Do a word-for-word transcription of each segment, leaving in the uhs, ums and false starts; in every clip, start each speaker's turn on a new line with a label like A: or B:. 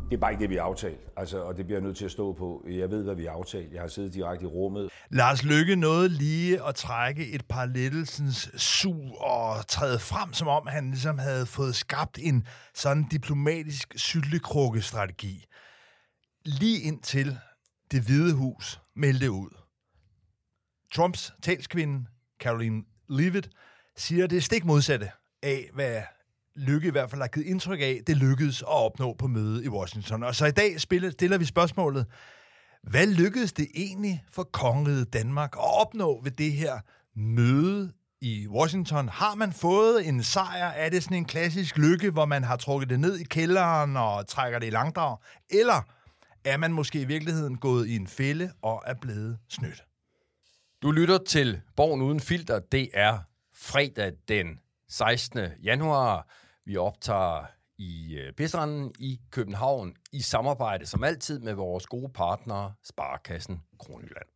A: Det er bare ikke det, vi har aftalt, altså, og det bliver jeg nødt til at stå på. Jeg ved, hvad vi har aftalt. Jeg har siddet direkte i rummet.
B: Lars Løkke nåede lige at trække et par lettelsens sug og træde frem, som om han ligesom havde fået skabt en sådan diplomatisk syltekrukke-strategi. Lige indtil Det Hvide Hus meldte ud. Trumps talskvinde, Karoline Leavitt, siger det stik modsatte af, hvad Løkke i hvert fald har givet indtryk af, det lykkedes at opnå på mødet i Washington. Og så i dag stiller vi spørgsmålet, hvad lykkedes det egentlig for kongeriget Danmark at opnå ved det her møde i Washington? Har man fået en sejr? Er det sådan en klassisk lykke, hvor man har trukket det ned i kælderen og trækker det i langdrag? Eller er man måske i virkeligheden gået i en fælde og er blevet snydt?
C: Du lytter til Borgen Uden Filter. Det er fredag den sekstende januar. Vi optager i Bistranden i København i samarbejde, som altid, med vores gode partnere, Sparekassen Kronjylland.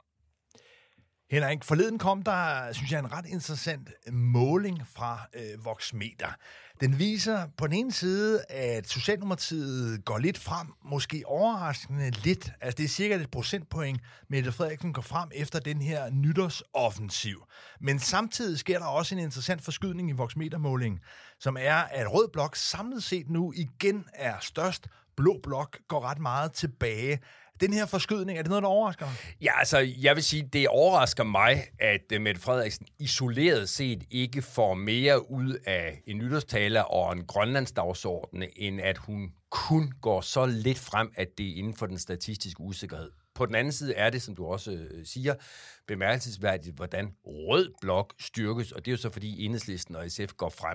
B: Henrik, forleden kom der, synes jeg, en ret interessant måling fra øh, Voxmeter. Den viser på den ene side, at Socialdemokratiet går lidt frem, måske overraskende lidt. Altså det er cirka et procentpoint, Mette Frederiksen går frem efter den her nytårsoffensiv. Men samtidig sker der også en interessant forskydning i Voxmeter-målingen, som er, at Rød Blok samlet set nu igen er størst. Blå Blok går ret meget tilbage. Den her forskydning, er det noget, der overrasker dig?
C: Ja, altså, jeg vil sige, det overrasker mig, at uh, Mette Frederiksen isoleret set ikke får mere ud af en nytårstale og en grønlandsdagsorden, end at hun kun går så lidt frem, at det er inden for den statistiske usikkerhed. På den anden side er det, som du også øh, siger, bemærkelsesværdigt, hvordan Rød Blok styrkes, og det er jo så, fordi Enhedslisten og S F går frem.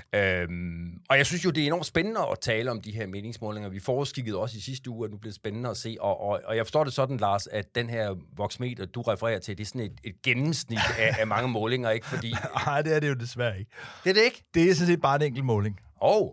C: Øhm, og jeg synes jo, det er enormt spændende at tale om de her meningsmålinger. Vi foreskikkede også i sidste uge, at nu bliver det spændende at se, og, og, og jeg forstår det sådan, Lars, at den her Voxmeter, du refererer til, det er sådan et, et gennemsnit af, af mange målinger, ikke? Fordi...
B: Nej, det er det jo desværre ikke.
C: Det er det ikke?
B: Det er sådan set bare en enkelt måling.
C: Åh, oh.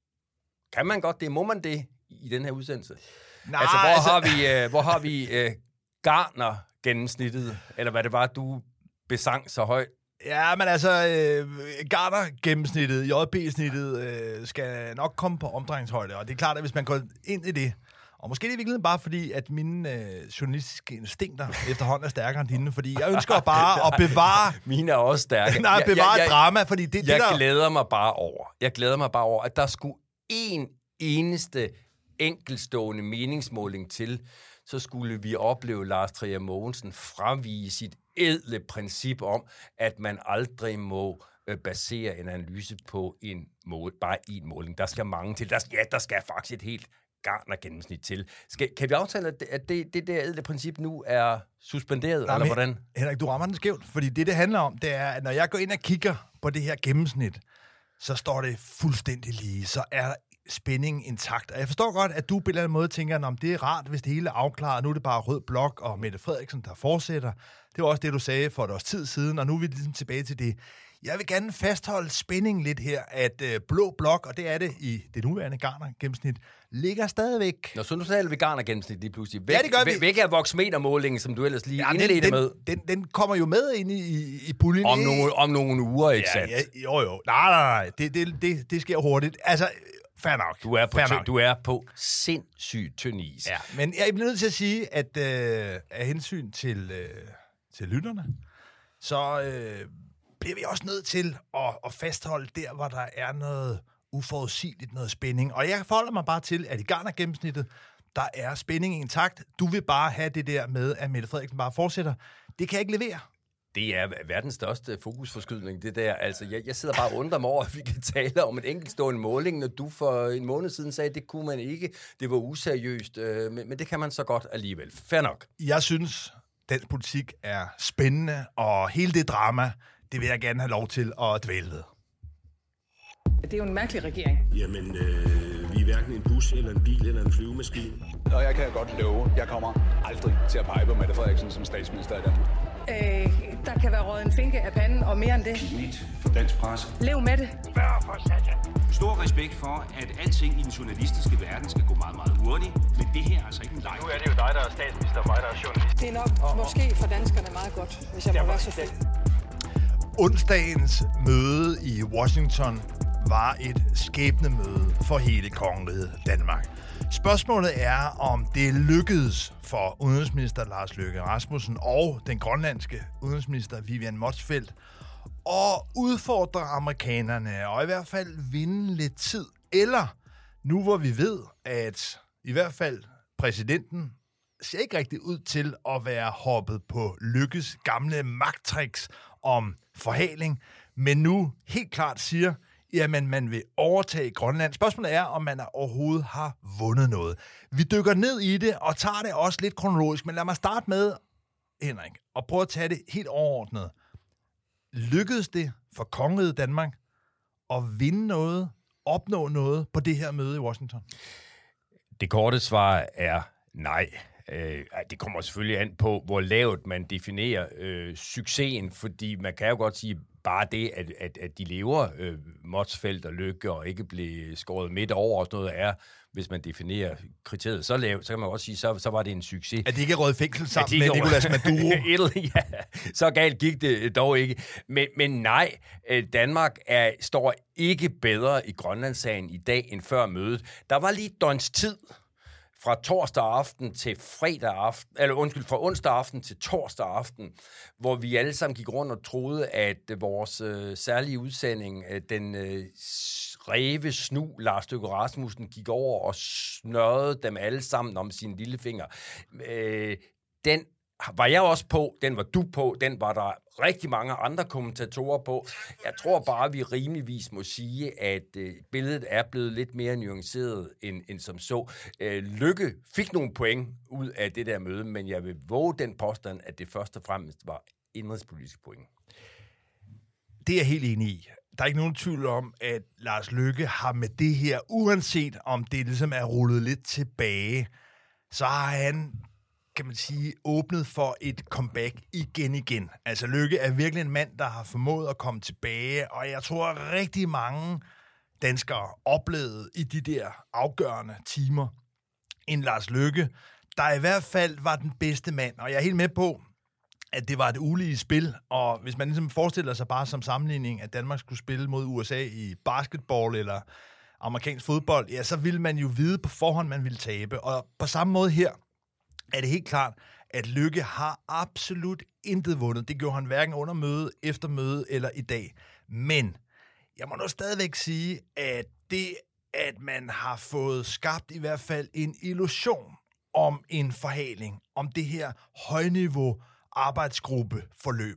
C: Kan man godt det? Må man det i den her udsendelse?
B: Nej,
C: altså, hvor
B: altså...
C: har vi, øh, hvor har vi øh, Gartner gennemsnittet, eller hvad det var, du besang så højt?
B: Ja, men altså, øh, Gartner gennemsnittet, J P-snittet, øh, skal nok komme på omdrejningshøjde, og det er klart, at hvis man går ind i det, og måske det er virkelig bare fordi, at mine øh, journalistiske instinkter efterhånden er stærkere end dine, fordi jeg ønsker bare at bevare...
C: Mine er også stærke.
B: Nej, bevare jeg, jeg, jeg, drama, fordi det,
C: jeg
B: det der...
C: glæder mig bare over, jeg glæder mig bare over, at der skulle en eneste enkeltstående meningsmåling til, så skulle vi opleve Lars Trier Mogensen fravige sit ædle princip om, at man aldrig må øh, basere en analyse på en mål, bare en måling. Der skal mange til. Der, ja, der skal faktisk et helt Gartner gennemsnit til. Skal, kan vi aftale, at det, at det, det der ædle princip nu er suspenderet,
B: Nej,
C: eller
B: men,
C: hvordan?
B: Henrik, du rammer den skævt, fordi det, det handler om, det er, at når jeg går ind og kigger på det her gennemsnit, så står det fuldstændig lige. Så er spænding intakt. Og jeg forstår godt, at du på en eller anden måde tænker, om det er rart, hvis det hele er afklaret. Nu er det bare Rød Blok og Mette Frederiksen, der fortsætter. Det var også det, du sagde for et års tid siden, og nu er vi ligesom tilbage til det. Jeg vil gerne fastholde spændingen lidt her, at øh, Blå Blok, og det er det i det nuværende Gartner-gennemsnit, ligger stadigvæk.
C: Nå, så nu taler vi Gartner-gennemsnit lige pludselig. Væk,
B: ja, det gør vi.
C: Væk af Voxmeter-målingen, som du ellers lige ja, indledte
B: den,
C: med.
B: Den, den, den kommer jo med ind i, i, i puljen.
C: Om nogle, om nogle uger, ikke
B: ja,
C: sandt?
B: Ja, jo, jo. Nej, nej, nej. Det, det, det, det sker hurtigt. Altså... Fair nok.
C: Du er på,
B: tø-
C: du er på sindssygt tynd is.
B: Ja, men jeg bliver nødt til at sige, at øh, af hensyn til, øh, til lytterne, så øh, bliver vi også nødt til at, at fastholde der, hvor der er noget uforudsigeligt, noget spænding. Og jeg forholder mig bare til, at i Gartner-gennemsnittet, der er spænding intakt. Du vil bare have det der med, at Mette Frederiksen bare fortsætter. Det kan jeg ikke levere.
C: Det er verdens største fokusforskydning, det der. Altså, jeg, jeg sidder bare og undrer mig over, at vi kan tale om en enkeltstående måling, når du for en måned siden sagde, at det kunne man ikke. Det var useriøst, øh, men, men det kan man så godt alligevel. Fair nok.
B: Jeg synes, dansk politik er spændende, og hele det drama, det vil jeg gerne have lov til at dvæle ved.
D: Det er jo en mærkelig regering.
E: Jamen, øh, vi er hverken en bus, eller en bil, eller en flyvemaskine.
F: Og jeg kan godt love, jeg kommer aldrig til at pege på Mette Frederiksen som statsminister i Danmark.
D: Øh, der kan være røget en finke af panden, og mere end det.
E: Nyt for dansk presse.
D: Lev med det.
G: Stor respekt for, at alting i den journalistiske verden skal gå meget, meget hurtigt. Men det her er altså ikke en leg.
H: Nu er det jo dig, der er statsminister, og mig, der er journalist.
D: Det er nok og, måske for danskerne meget godt, hvis jeg må være så fri.
B: Onsdagens møde i Washington var et skæbnemøde for hele kongeriget Danmark. Spørgsmålet er, om det lykkedes for udenrigsminister Lars Løkke Rasmussen og den grønlandske udenrigsminister Vivian Motzfeldt at udfordre amerikanerne og i hvert fald vinde lidt tid. Eller nu hvor vi ved, at i hvert fald præsidenten ser ikke rigtig ud til at være hoppet på Løkkes gamle magttricks om forhaling, men nu helt klart siger, jamen man vil overtage Grønland. Spørgsmålet er, om man overhovedet har vundet noget. Vi dykker ned i det og tager det også lidt kronologisk, men lad mig starte med, Henrik, og prøve at tage det helt overordnet. Lykkedes det for kongeriget Danmark at vinde noget, opnå noget på det her møde i Washington?
C: Det korte svar er nej. Øh, det kommer selvfølgelig an på, hvor lavt man definerer øh, succesen, fordi man kan jo godt sige, bare det, at, at, at de lever, øh, Motzfeldt og Løkke, og ikke blev skåret midt over og sådan noget, er, hvis man definerer kriteriet så lavt, så kan man også sige, så, så var det en succes.
B: At de ikke er røget i fængsel sammen med Nicolas Maduro?
C: Ja, så galt gik det dog ikke. Men, men nej, Danmark er, står ikke bedre i Grønlandssagen i dag end før mødet. Der var lige et døgns tid fra torsdag aften til fredag aften, eller undskyld, fra onsdag aften til torsdag aften, hvor vi alle sammen gik rundt og troede, at vores øh, særlige udsending, øh, den øh, ræve snu Lars Løkke Rasmussen, gik over og snørrede dem alle sammen om sine lillefinger. Øh, den var jeg også på, den var du på, den var der rigtig mange andre kommentatorer på. Jeg tror bare, at vi rimeligvis må sige, at øh, billedet er blevet lidt mere nuanceret end, end som så. Øh, Løkke fik nogle point ud af det der møde, men jeg vil våge den påstand, at det først og fremmest var indrigspolitiske point.
B: Det er jeg helt enig i. Der er ikke nogen tvivl om, at Lars Løkke har med det her, uanset om det ligesom er rullet lidt tilbage, så har han, kan man sige, åbnet for et comeback igen igen. Altså Løkke er virkelig en mand, der har formået at komme tilbage, og jeg tror, at rigtig mange danskere oplevede i de der afgørende timer en Lars Løkke, der i hvert fald var den bedste mand. Og jeg er helt med på, at det var et ulige spil, og hvis man ligesom forestiller sig bare som sammenligning, at Danmark skulle spille mod U S A i basketball eller amerikansk fodbold, ja, så ville man jo vide på forhånd, man ville tabe. Og på samme måde her er det helt klart, at Løkke har absolut intet vundet. Det gjorde han hverken under møde, efter møde eller i dag. Men jeg må nu stadigvæk sige, at det, at man har fået skabt i hvert fald en illusion om en forhaling, om det her højniveau arbejdsgruppeforløb,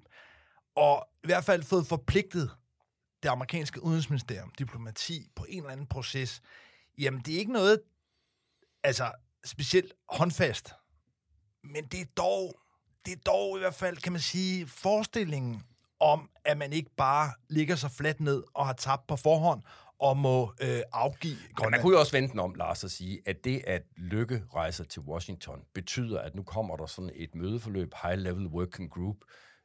B: og i hvert fald fået forpligtet det amerikanske udenrigsministerium, diplomati, på en eller anden proces, jamen det er ikke noget, altså specielt håndfast, men det er dog, det er dog i hvert fald, kan man sige, forestillingen om, at man ikke bare ligger så fladt ned og har tabt på forhånd og må øh, afgive Grønland.
C: Man kunne jo også vente den om, Lars, at sige, at det, at Løkke rejser til Washington, betyder, at nu kommer der sådan et mødeforløb, high-level working group,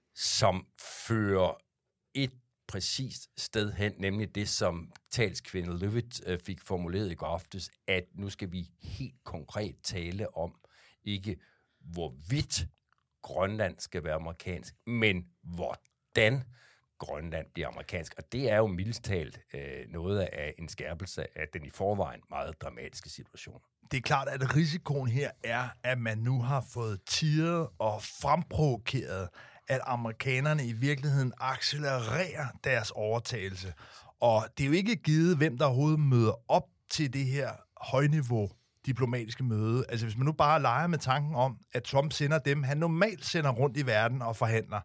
C: som fører et præcist sted hen, nemlig det, som talskvinde Løvitt øh, fik formuleret i går aftes, at nu skal vi helt konkret tale om, ikke hvorvidt Grønland skal være amerikansk, men hvordan Grønland bliver amerikansk. Og det er jo mildest talt øh, noget af en skærpelse af den i forvejen meget dramatiske situation.
B: Det er klart, at risikoen her er, at man nu har fået tiret og fremprovokeret, at amerikanerne i virkeligheden accelererer deres overtagelse. Og det er jo ikke givet, hvem der overhovedet møder op til det her højniveau diplomatiske møde. Altså hvis man nu bare leger med tanken om, at Trump sender dem, han normalt sender rundt i verden og forhandler.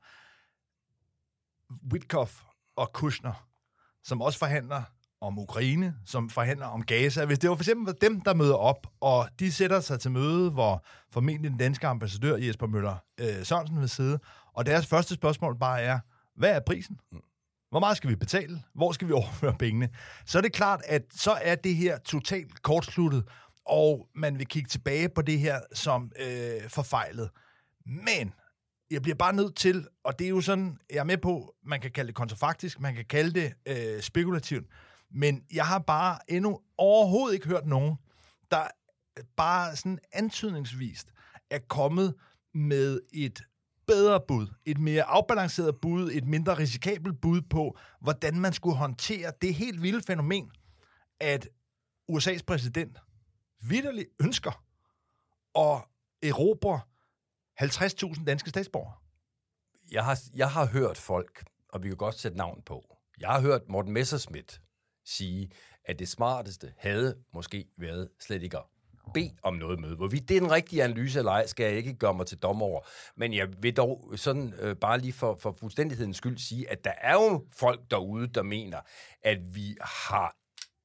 B: Witkoff og Kushner, som også forhandler om Ukraine, som forhandler om Gaza. Hvis det var for eksempel dem, der møder op, og de sætter sig til møde, hvor formentlig den danske ambassadør Jesper Møller øh, Sørensen vil sidde, og deres første spørgsmål bare er, hvad er prisen? Hvor meget skal vi betale? Hvor skal vi overføre pengene? Så er det klart, at så er det her totalt kortsluttet, og man vil kigge tilbage på det her som øh, forfejlet. Men jeg bliver bare nødt til, og det er jo sådan, jeg er med på, man kan kalde det kontrafaktisk, man kan kalde det øh, spekulativt, men jeg har bare endnu overhovedet ikke hørt nogen, der bare sådan antydningsvist er kommet med et bedre bud, et mere afbalanceret bud, et mindre risikabelt bud på, hvordan man skulle håndtere det helt vilde fænomen, at U S A's præsident vitterligt ønsker at erobre halvtreds tusind danske statsborgere?
C: Jeg har, jeg har hørt folk, og vi kan godt sætte navn på, jeg har hørt Morten Messerschmidt sige, at det smarteste havde måske været slet ikke at bede om noget møde. Hvorvidt det er den rigtige analyse eller ej, skal jeg ikke gøre mig til dommer over. Men jeg vil dog sådan øh, bare lige for, for fuldstændighedens skyld sige, at der er jo folk derude, der mener, at vi har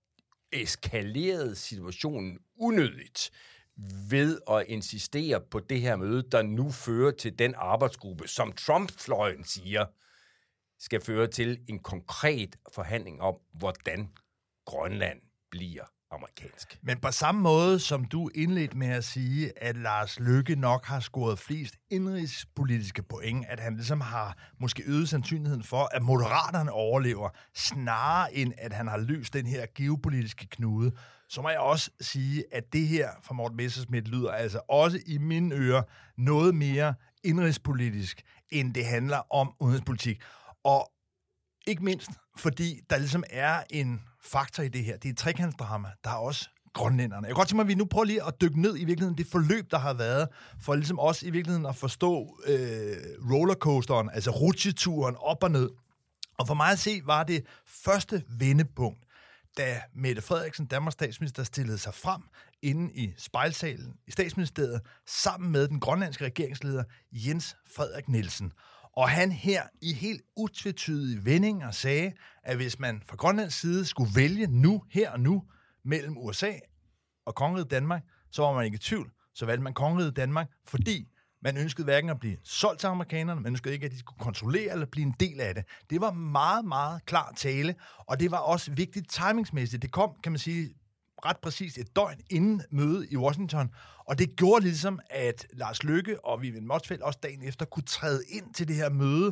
C: eskaleret situationen unødigt ved at insistere på det her møde, der nu fører til den arbejdsgruppe, som Trump-fløjen siger, skal føre til en konkret forhandling om, hvordan Grønland bliver amerikansk.
B: Men på samme måde, som du indledte med at sige, at Lars Løkke nok har scoret flest indrigspolitiske point, at han ligesom har måske øget sandsynligheden for, at Moderaterne overlever, snarere end at han har løst den her geopolitiske knude, så må jeg også sige, at det her fra Morten Messerschmidt lyder altså også i mine ører noget mere indrigspolitisk, end det handler om udenrigspolitik. Og ikke mindst, fordi der ligesom er en faktor i det her. Det er et trekantsdrama. Der er også grønlænderne. Jeg kan godt tænke mig, at vi nu prøver lige at dykke ned i virkeligheden det forløb, der har været, for ligesom også i virkeligheden at forstå øh, rollercoasteren, altså rutsjeturen op og ned. Og for mig at se, var det første vendepunkt, da Mette Frederiksen, Danmarks statsminister, stillede sig frem inde i spejlsalen i statsministeriet, sammen med den grønlandske regeringsleder Jens Frederik Nielsen. Og han her i helt utvetydige vendinger sagde, at hvis man fra Grønlands side skulle vælge nu, her og nu, mellem U S A og Kongeriget Danmark, så var man ikke i tvivl. Så valgte man Kongeriget Danmark, fordi man ønskede hverken at blive solgt til amerikanerne, man ønskede ikke, at de skulle kontrollere eller blive en del af det. Det var meget, meget klar tale, og det var også vigtigt timingsmæssigt. Det kom, kan man sige, ret præcist et døgn inden mødet i Washington, og det gjorde ligesom, at Lars Løkke og Vivian Motzfeldt også dagen efter kunne træde ind til det her møde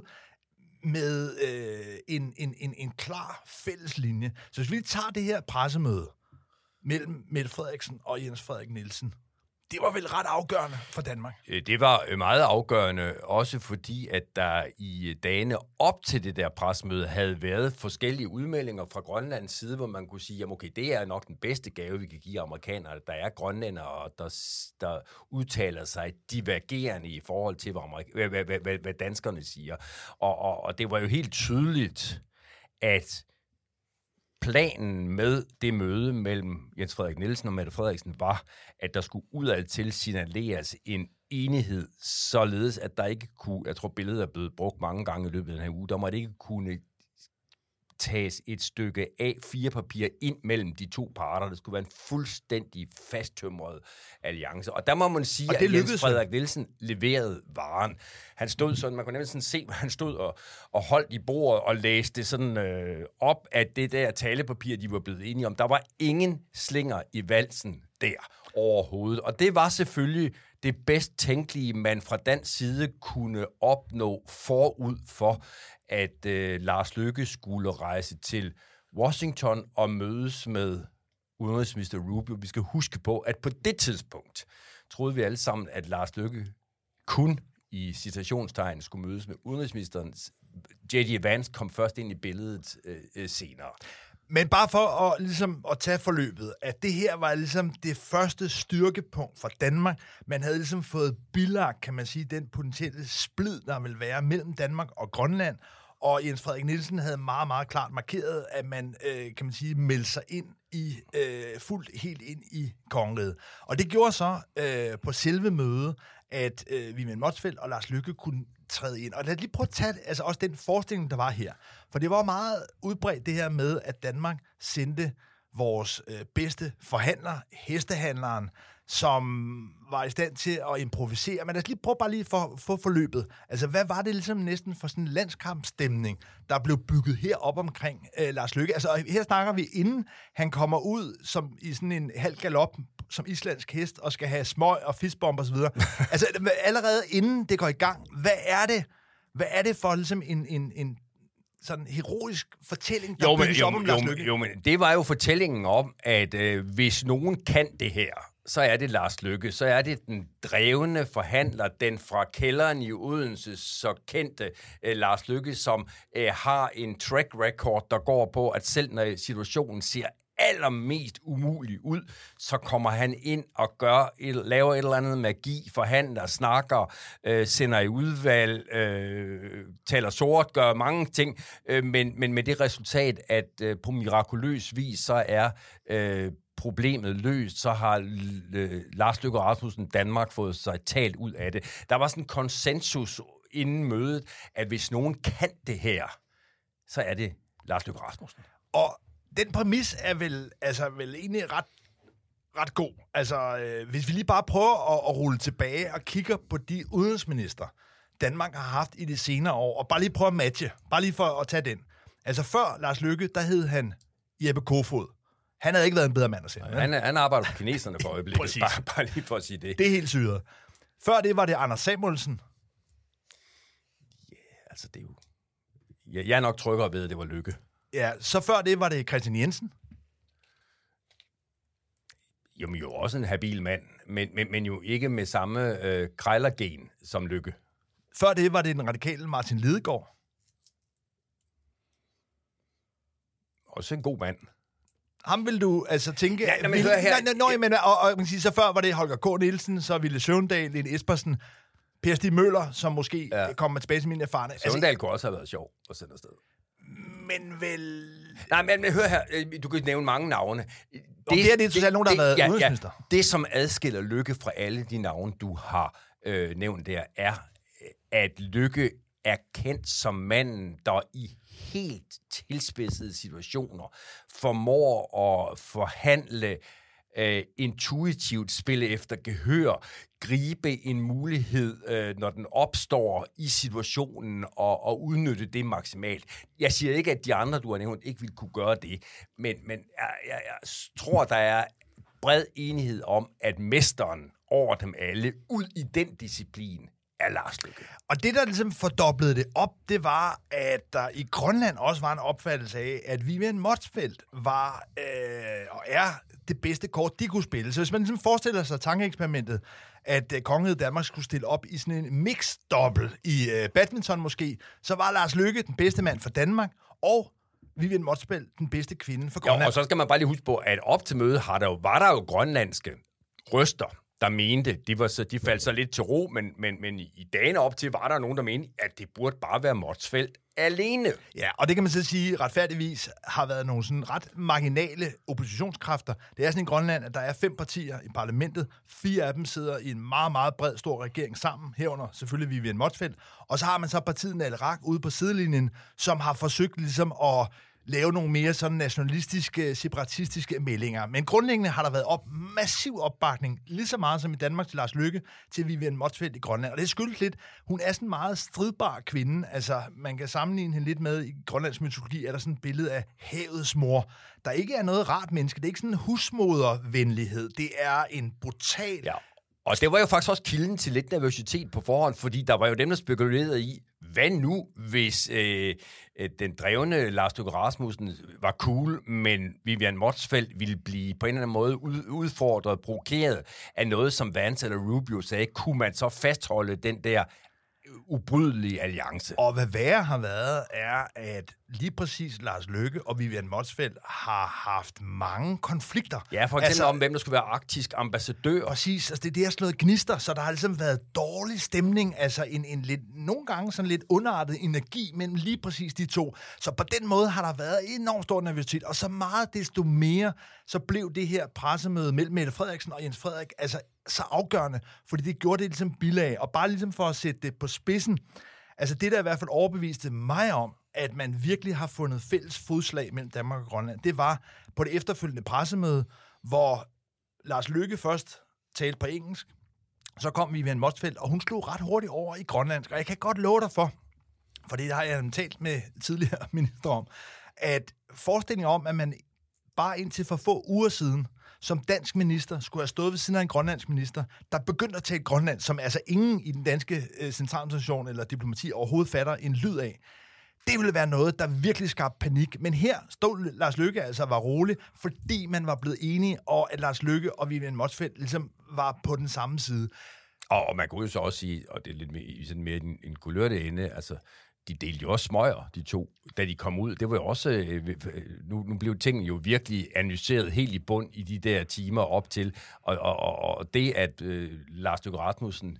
B: med øh, en, en, en, en klar fælles linje. Så hvis vi tager det her pressemøde mellem Mette Frederiksen og Jens Frederik Nielsen, det var vel ret afgørende for Danmark?
C: Det var meget afgørende, også fordi, at der i dagene op til det der pressemøde havde været forskellige udmeldinger fra Grønlands side, hvor man kunne sige, at okay, det er nok den bedste gave, vi kan give amerikanerne. Der er grønlændere, der, der udtaler sig divergerende i forhold til, hvad, Amerik- hvad, hvad, hvad, hvad danskerne siger. Og, og, og det var jo helt tydeligt, at planen med det møde mellem Jens Frederik Nielsen og Mette Frederiksen var, at der skulle udad til signaleres en enighed, således at der ikke kunne, jeg tror billedet er blevet brugt mange gange i løbet af den her uge, der måtte ikke kunne tages et stykke A fire papir ind mellem de to parter. Det skulle være en fuldstændig fasttømret alliance. Og der må man sige, at Jens Frederik Nielsen leverede varen. Han stod sådan, man kunne nemlig sådan se, han stod og, og holdt i bordet og læste sådan øh, op af det der talepapir, de var blevet enige om. Der var ingen slinger i valsen der overhovedet. Og det var selvfølgelig det bedst tænkelige, man fra dansk side kunne opnå forud for, at øh, Lars Løkke skulle rejse til Washington og mødes med udenrigsminister Rubio. Vi skal huske på, at på det tidspunkt troede vi alle sammen, at Lars Løkke kun i citationstegn skulle mødes med udenrigsministeren. J D Vance kom først ind i billedet øh, øh, senere.
B: Men bare for at, ligesom, at tage forløbet, at det her var ligesom det første styrkepunkt for Danmark. Man havde ligesom fået bilagt, kan man sige, den potentielle splid, der vil være mellem Danmark og Grønland. Og Jens Frederik Nielsen havde meget, meget klart markeret, at man, øh, kan man sige, meldte sig ind i, øh, fuldt helt ind i kongeriget. Og det gjorde så øh, på selve mødet, at øh, Vivian Motzfeldt og Lars Løkke kunne træde ind. Og lad os lige prøve at tage altså også den forestilling, der var her. For det var meget udbredt det her med, at Danmark sendte vores øh, bedste forhandler, hestehandleren, som var i stand til at improvisere. Men lad os lige prøve bare lige for, for forløbet. Altså, hvad var det ligesom næsten for sådan en landskampstemning, der blev bygget herop omkring øh, Lars Løkke? Altså, her snakker vi, inden han kommer ud som i sådan en halv galop som islandsk hest, og skal have smøg og fistbomber og så videre. Altså, allerede inden det går i gang, hvad er det, hvad er det for ligesom en, en, en sådan heroisk fortælling, der
C: jo, men,
B: bygges
C: jo,
B: op om Lars Løkke?
C: Jo, men det var jo fortællingen om, at øh, hvis nogen kan det her, så er det Lars Løkke. Så er det den drevne forhandler, den fra kælderen i Odense, så kendte øh, Lars Løkke, som øh, har en track record, der går på, at selv når situationen ser allermest umuligt ud, så kommer han ind og gør et, laver et eller andet magi, forhandler, snakker, øh, sender i udvalg, øh, taler sort, gør mange ting, øh, men, men med det resultat, at øh, på mirakuløs vis, så er øh, problemet løst, så har øh, Lars Løkke Rasmussen Danmark fået sig talt ud af det. Der var sådan en konsensus inden mødet, at hvis nogen kan det her, så er det Lars Løkke Rasmussen.
B: Og den præmis er vel, altså, vel egentlig ret, ret god. Altså, øh, hvis vi lige bare prøver at, at rulle tilbage og kigger på de udenrigsminister, Danmark har haft i de senere år, og bare lige prøve at matche, bare lige for at tage den. Altså, før Lars Løkke, der hed han Jeppe Kofod. Han havde ikke været en bedre mand at se.
C: Han, han arbejder på kineserne for øjeblikket, bare, bare lige for at sige det.
B: Det er helt syret. Før det var det Anders Samuelsen.
C: Ja, yeah, altså det er jo... Jeg, jeg er nok tryggere ved, at det var Løkke.
B: Ja, så før det var det Christian Jensen.
C: Jo, men jo også en habil mand, men, men, men jo ikke med samme øh, krejlergen som Løkke.
B: Før det var det den radikale Martin Lidegaard.
C: Også en god mand.
B: Ham vil du altså tænke...
C: Ja, men
B: vil,
C: hør her.
B: Nej, nej, men, og, og, man kan sige, så før var det Holger K. Nielsen, så Ville Søvndal, Lene Espersen, Per Stig Møller, som måske ja. kommer tilbage til mine erfarne.
C: Søvndal altså, kunne også have været sjov at sende afsted.
B: Men vel...
C: Nej, men, men hør her, du kan nævne mange navne. Det,
B: og det er det, det, nogen, der det, har været ja, udenrigsminister.
C: Ja, det, som adskiller Løkke fra alle de navne, du har øh, nævnt der, er, at Løkke er kendt som manden, der i helt tilspidsede situationer formår at forhandle øh, intuitivt, spille efter gehør, gribe en mulighed, øh, når den opstår i situationen, og, og udnytte det maksimalt. Jeg siger ikke, at de andre, du har nævnt, ikke vil kunne gøre det, men, men jeg, jeg, jeg tror, der er bred enighed om, at mesteren over dem alle, ud i den disciplin, er Lars Løkke.
B: Og det, der ligesom fordoblede det op, det var, at der i Grønland også var en opfattelse af, at Vivian Motzfeldt var øh, og er det bedste kort, de kunne spille. Så hvis man ligesom forestiller sig tankeeksperimentet, at øh, kongeriget Danmark skulle stille op i sådan en mix-dobbel i øh, badminton måske, så var Lars Løkke den bedste mand for Danmark, og Vivian Motzfeldt den bedste kvinde for Grønland.
C: Jo, og så skal man bare lige huske på, at op til mødet har der jo, var der jo grønlandske røster, der mente, de, var så, de faldt så lidt til ro, men, men, men i dagene op til var der nogen, der mente, at det burde bare være Motzfeldt alene.
B: Ja, og det kan man så sige, retfærdigvis har været nogle sådan ret marginale oppositionskræfter. Det er sådan i Grønland, at der er fem partier i parlamentet. Fire af dem sidder i en meget, meget bred, stor regering sammen, herunder selvfølgelig Vivian Motzfeldt. Og så har man så partiet Naleraq ude på sidelinjen, som har forsøgt ligesom at lave nogle mere sådan nationalistiske, separatistiske meldinger. Men grundlæggende har der været op massiv opbakning, lige så meget som i Danmark til Lars Løkke, til Vivian Motzfeldt i Grønland. Og det skyldes lidt, hun er sådan en meget stridbar kvinde. Altså, man kan sammenligne hende lidt med, i grønlandsk mytologi er der sådan et billede af havets mor, der ikke er noget rart menneske. Det er ikke sådan en husmodervenlighed. Det er en brutal...
C: Ja. Og det var jo faktisk også kilden til lidt nervøsitet på forhånd, fordi der var jo dem, der spekulerede i, hvad nu, hvis øh, den drevne Lars Løkke Rasmussen var cool, men Vivian Motzfeldt ville blive på en eller anden måde udfordret, provokeret af noget, som Vance eller Rubio sagde, kunne man så fastholde den der ubrydelige alliance.
B: Og hvad værre har været, er, at lige præcis Lars Løkke og Vivian Motzfeldt har haft mange konflikter.
C: Ja, for eksempel altså, om, hvem der skulle være arktisk ambassadør.
B: Præcis, altså det er det, der har slået gnister, så der har ligesom været dårlig stemning, altså en, en lidt, nogle gange sådan lidt underartet energi mellem lige præcis de to. Så på den måde har der været enormt stor nervøsitet, og så meget desto mere, så blev det her pressemøde mellem Mette Frederiksen og Jens Frederik altså så afgørende, fordi det gjorde det ligesom bilag, og bare ligesom for at sætte det på spidsen, altså det, der i hvert fald overbeviste mig om, at man virkelig har fundet fælles fodslag mellem Danmark og Grønland, det var på det efterfølgende pressemøde, hvor Lars Løkke først talte på engelsk, så kom Vivian Motzfeldt, og hun slog ret hurtigt over i grønlandsk, og jeg kan godt love dig for, for det har jeg talt med tidligere minister om, at forestillingen om, at man bare indtil for få uger siden, som dansk minister skulle have stået ved siden af en grønlandsk minister, der begyndte at tale grønland, som altså ingen i den danske øh, centraladministration eller diplomati overhovedet fatter en lyd af. Det ville være noget, der virkelig skabte panik. Men her stod Lars Løkke altså var rolig, fordi man var blevet enige, og at Lars Løkke og Vivian Motzfeldt ligesom var på den samme side.
C: Og, og man kunne jo så også sige, og det er lidt mere, sådan mere en, en kulørte ende, altså de delte jo også smøger, de to, da de kom ud. Det var jo også... Øh, nu, nu blev tingene jo virkelig analyseret helt i bund i de der timer op til. Og, og, og det, at øh, Lars Løkke Rasmussen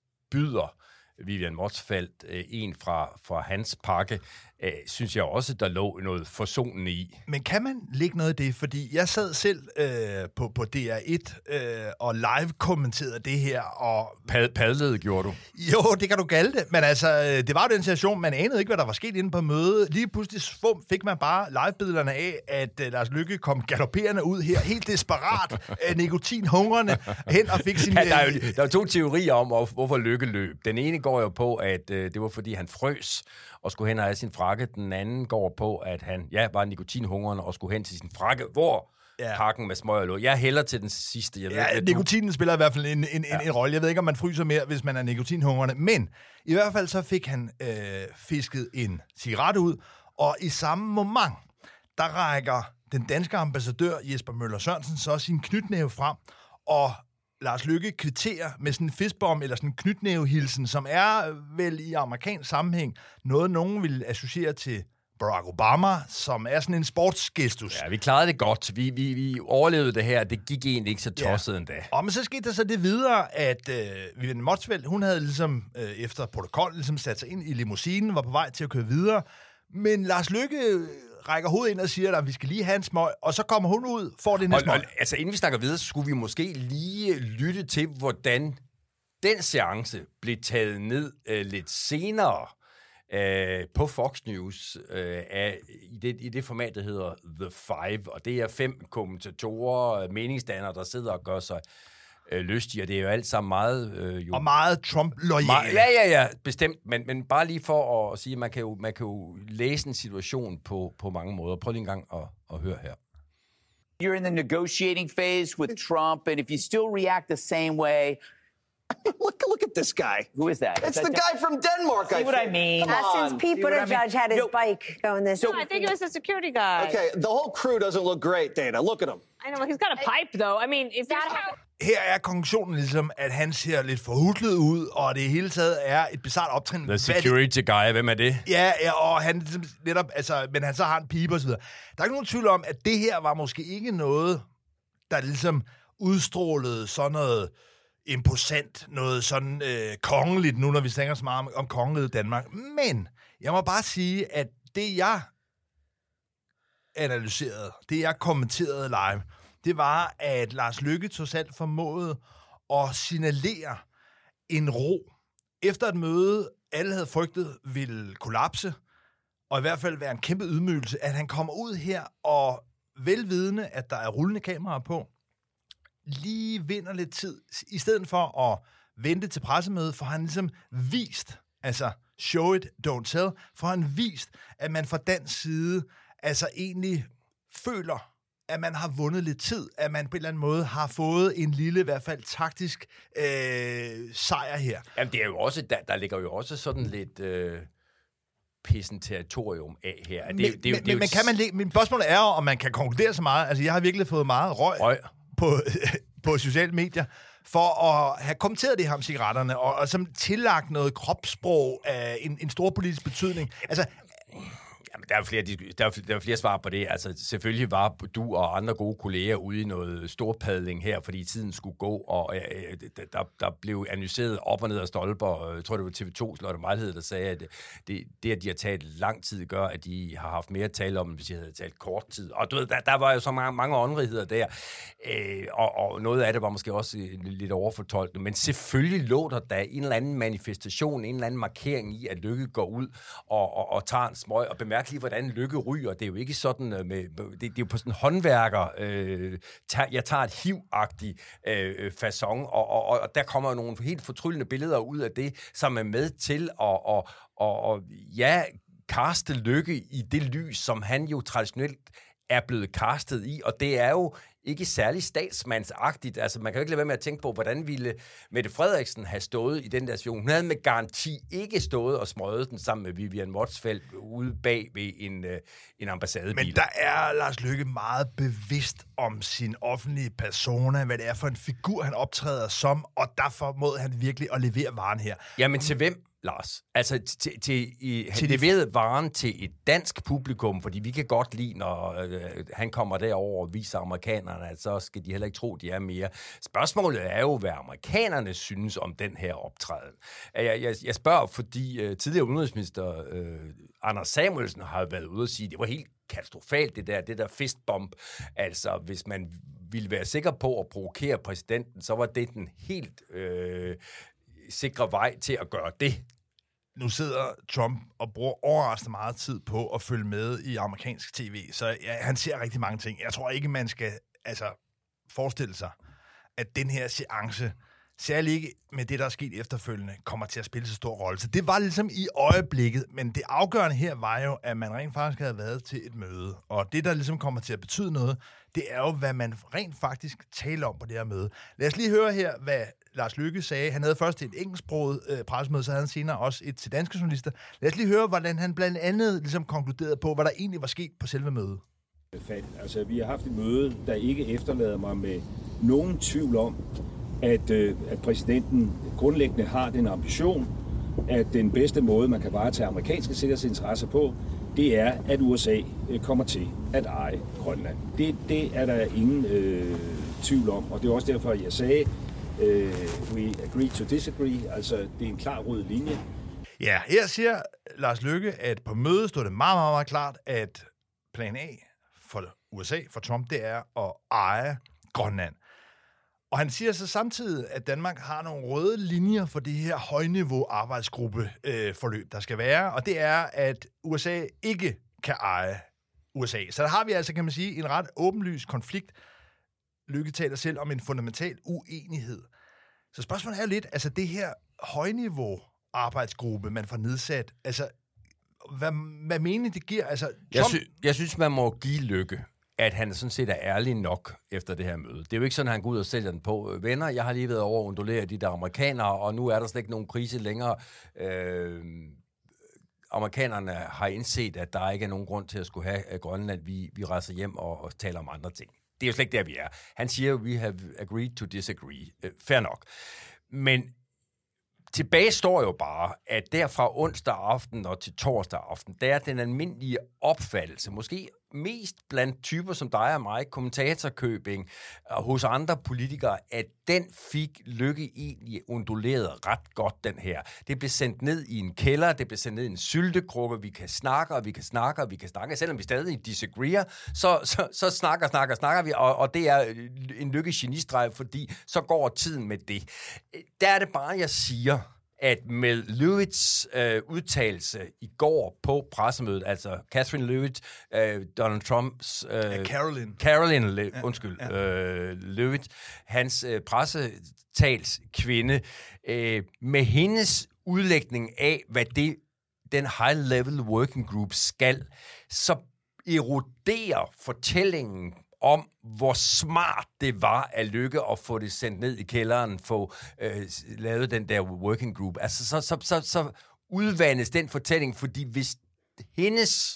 C: byder Vivian Motzfeldt øh, en fra, fra hans pakke, øh, synes jeg også, der lå noget forsonende i.
B: Men kan man lægge noget af det? Fordi jeg sad selv øh, på, på D R et øh, og live-kommenterede det her. Og
C: Pad, padlede gjorde du?
B: Jo, det kan du kalde det. Men altså, det var jo den situation, man anede ikke, hvad der var sket inde på mødet. Lige pludselig fik man bare live-billederne af, at uh, Lars Løkke kom galopperende ud her, helt desperat, uh, nikotinhungrende, hen og fik sin...
C: Ja, der, er jo, der er to teorier om, hvorfor Løkke løb. Den ene går jo på, at uh, det var, fordi han frøs og skulle hen og have sin frakke. Den anden går på, at han ja, var nikotinhungrende og skulle hen til sin frakke, hvor... Ja. Pakken med smøger lå. Jeg hælder til den sidste. Jeg ved,
B: ja,
C: at
B: nikotinen
C: du...
B: spiller i hvert fald en, en,
C: ja.
B: en, en rolle. Jeg ved ikke, om man fryser mere, hvis man er nikotinhungrende. Men i hvert fald så fik han øh, fisket en cigaret ud, og i samme moment, der rækker den danske ambassadør Jesper Møller Sørensen så sin knytnæve frem, og Lars Løkke kvitterer med sådan en fistbomb eller sådan en knytnævehilsen, som er vel i amerikansk sammenhæng noget, nogen vil associere til Barack Obama, som er sådan en sportsgestus.
C: Ja, vi klarede det godt. Vi, vi, vi overlevede det her. Det gik egentlig ikke så tosset ja. endda.
B: Og men så skete der så det videre, at øh, Vivian Motzfeldt, hun havde ligesom øh, efter protokol ligesom sat sig ind i limousinen, var på vej til at køre videre. Men Lars Løkke rækker hovedet ind og siger, at vi skal lige have en smøg, og så kommer hun ud, får den her smøg.
C: Altså, inden vi snakker videre, så skulle vi måske lige lytte til, hvordan den seance blev taget ned øh, lidt senere øh, på Fox News øh, af, i, det, i det format, der hedder The Five, og det er fem kommentatorer, meningsdannere, der sidder og gør sig øh, lystige, og det er jo alt sammen meget... Øh, jo,
B: og meget Trump-loyale.
C: Ja, ja, ja, bestemt, men, men bare lige for at sige, at man kan jo, man kan jo læse en situation på, på mange måder. Prøv lige en gang at, at høre her.
I: You're in the negotiating phase with Trump, and if you still react the same way...
J: look, look at this guy.
I: Who is that?
J: It's
I: is that
J: the guy from Denmark,
I: See
J: I
I: what
J: think.
I: I mean?
J: Come
K: uh,
J: on.
K: Since Pete Buttigieg had his
J: Yo,
K: bike going this...
J: So,
K: no,
L: I think it was the security guy.
J: Okay, the whole crew doesn't look great, Dana. Look at him.
L: I know, he's got a pipe, though. I mean, if that...
B: Her er konklusionen ligesom, at han ser lidt forhudlet ud, og det hele taget er et bizarrt optrin.
C: The security guy, hvem er det?
B: Ja, ja, og han ligesom netop, altså, men han så har en pibe og så videre. Der er ikke nogen tvivl om, at det her var måske ikke noget, der ligesom udstrålede sådan noget imposant, noget sådan øh, kongeligt, nu når vi snakker så meget om, om kongeriget Danmark. Men jeg må bare sige, at det jeg analyserede, det jeg kommenterede live, det var, at Lars Løkke trods alt formåede at signalere en ro. Efter et møde, alle havde frygtet ville kollapse, og i hvert fald være en kæmpe ydmygelse, at han kommer ud her og velvidende, at der er rullende kameraer på, lige vinder lidt tid. I stedet for at vente til pressemødet, for han ligesom vist, altså show it, don't tell, for han vist, at man fra dansk side altså egentlig føler, at man har vundet lidt tid, at man på en eller anden måde har fået en lille, i hvert fald taktisk øh, sejr her.
C: Jamen, det er jo også, der, der ligger jo også sådan lidt øh, pissen territorium af her. Det,
B: men,
C: det, det,
B: men,
C: det, det
B: men kan man, min spørgsmål er jo, om man kan konkludere så meget. Altså, jeg har virkelig fået meget røg, røg. På, på sociale medier, for at have kommenteret det her om cigaretterne, og, og som tillagt noget kropssprog af en, en stor politisk betydning. Altså,
C: Jamen, der er jo flere, der er, der er flere svar på det. Altså, selvfølgelig var du og andre gode kolleger ude i noget storpadling her, fordi tiden skulle gå, og øh, der, der blev analyseret op og ned af stolper. Jeg tror, det var T V to Lotte Mejlhed, der sagde, at det, det, at de har talt lang tid, gør, at de har haft mere at tale om, hvis de havde talt kort tid. Og du ved, der, der var jo så mange, mange åndrigheder der, øh, og, og noget af det var måske også lidt overfortolket, men selvfølgelig lå der da en eller anden manifestation, en eller anden markering i, at Løkke går ud og, og, og tager en smøg, og bemærker lige, hvordan Løkke ryger. Det er jo ikke sådan med... Det, det er jo på sådan en håndværker... Øh, tager, jeg tager et hiv-agtigt øh, facon, og, og, og der kommer jo nogle helt fortryllende billeder ud af det, som er med til at... Og, og, og, ja, kaste Løkke i det lys, som han jo traditionelt er blevet kastet i, og det er jo ikke særlig statsmandsagtigt. Altså, man kan jo ikke lade være med at tænke på, hvordan ville Mette Frederiksen have stået i den der situation. Hun havde med garanti ikke stået og smøget den sammen med Vivian Motzfeldt ude bag ved en, øh, en ambassadebil.
B: Men der er Lars Løkke meget bevidst om sin offentlige persona, hvad det er for en figur, han optræder som, og der formåede han virkelig at levere varen her.
C: Jamen til hvem? Lars. Altså, til, til, i, han
B: Til de-
C: leverede varen til et dansk publikum, fordi vi kan godt lide, når øh, han kommer derover og viser amerikanerne, at så skal de heller ikke tro, de er mere. Spørgsmålet er jo, hvad amerikanerne synes om den her optræden. Jeg, jeg, jeg spørger, fordi øh, tidligere udenrigsminister øh, Anders Samuelsen har været ude og sige, at det var helt katastrofalt, det der, det der fistbump. Altså, hvis man ville være sikker på at provokere præsidenten, så var det den helt øh, sikre vej til at gøre det.
B: Nu sidder Trump og bruger overraskende meget tid på at følge med i amerikansk tv, så ja, han ser rigtig mange ting. Jeg tror ikke, man skal altså, forestille sig, at den her seance, særligt ikke med det, der er sket efterfølgende, kommer til at spille så stor rolle. Så det var ligesom i øjeblikket, men det afgørende her var jo, at man rent faktisk havde været til et møde. Og det, der ligesom kommer til at betyde noget, det er jo, hvad man rent faktisk taler om på det her møde. Lad os lige høre her, hvad Lars Løkke sagde. Han havde først et engelsksproget øh, pressemøde, så havde han senere også et til danske journalister. Lad os lige høre, hvordan han blandt andet ligesom konkluderede på, hvad der egentlig var sket på selve mødet.
E: Altså, vi har haft et møde, der ikke efterlader mig med nogen tvivl om, at, øh, at præsidenten grundlæggende har den ambition, at den bedste måde, man kan varetage amerikanske sikkerhedsinteresser på, det er, at U S A kommer til at eje Grønland. Det, det er der ingen øh, tvivl om, og det er også derfor, jeg sagde, øh, we agree to disagree, altså det er en klar rød linje.
B: Ja, her siger Lars Løkke, at på mødet stod det meget, meget, meget klart, at plan A for U S A, for Trump, det er at eje Grønland. Og han siger så samtidig, at Danmark har nogle røde linjer for det her højniveau arbejdsgruppe øh, forløb, der skal være, og det er, at U S A ikke kan eje U S A. Så der har vi altså, kan man sige, en ret åbenlys konflikt. Lykke taler selv om en fundamental uenighed. Så spørgsmålet er jo lidt, altså det her højniveau arbejdsgruppe, man får nedsat, altså hvad, hvad mener det giver? Altså, Trump...
C: jeg, sy- jeg synes, man må give Lykke, at han sådan set er ærlig nok efter det her møde. Det er jo ikke sådan, at han går ud og sælger den på. Venner, jeg har lige været over at undulere de der amerikanere, og nu er der slet ikke nogen krise længere. Øh, amerikanerne har indset, at der ikke er nogen grund til at skulle have Grønland. Vi, vi rejser hjem og, og taler om andre ting. Det er jo slet ikke der, vi er. Han siger, we have agreed to disagree. Øh, fair nok. Men tilbage står jo bare, at der fra onsdag aften og til torsdag aften, der er den almindelige opfattelse, måske mest blandt typer som dig og mig, kommentatorkøbing og hos andre politikere, at den fik Lykke egentlig unduleret ret godt, den her. Det blev sendt ned i en kælder, det blev sendt ned i en syltekrukke, vi kan snakke, og vi kan snakke, og vi kan snakke, selvom vi stadig disagreer, så, så, så snakker, snakker, snakker vi, og, og det er en Lykke genistreg, fordi så går tiden med det. Der er det bare, jeg siger, at med Lewitt's øh, udtalelse i går på pressemødet, altså Catherine Lewitt, øh, Donald Trumps... Øh,
B: ja, Caroline.
C: Caroline, Le- ja, undskyld, ja. øh, Lewitt, hans øh, pressetalskvinde, øh, med hendes udlægning af, hvad det, den high-level working group skal, så eroderer fortællingen om, hvor smart det var at Lykke at få det sendt ned i kælderen, få øh, lavet den der working group. Altså, så, så, så, så udvandes den fortælling, fordi hvis hendes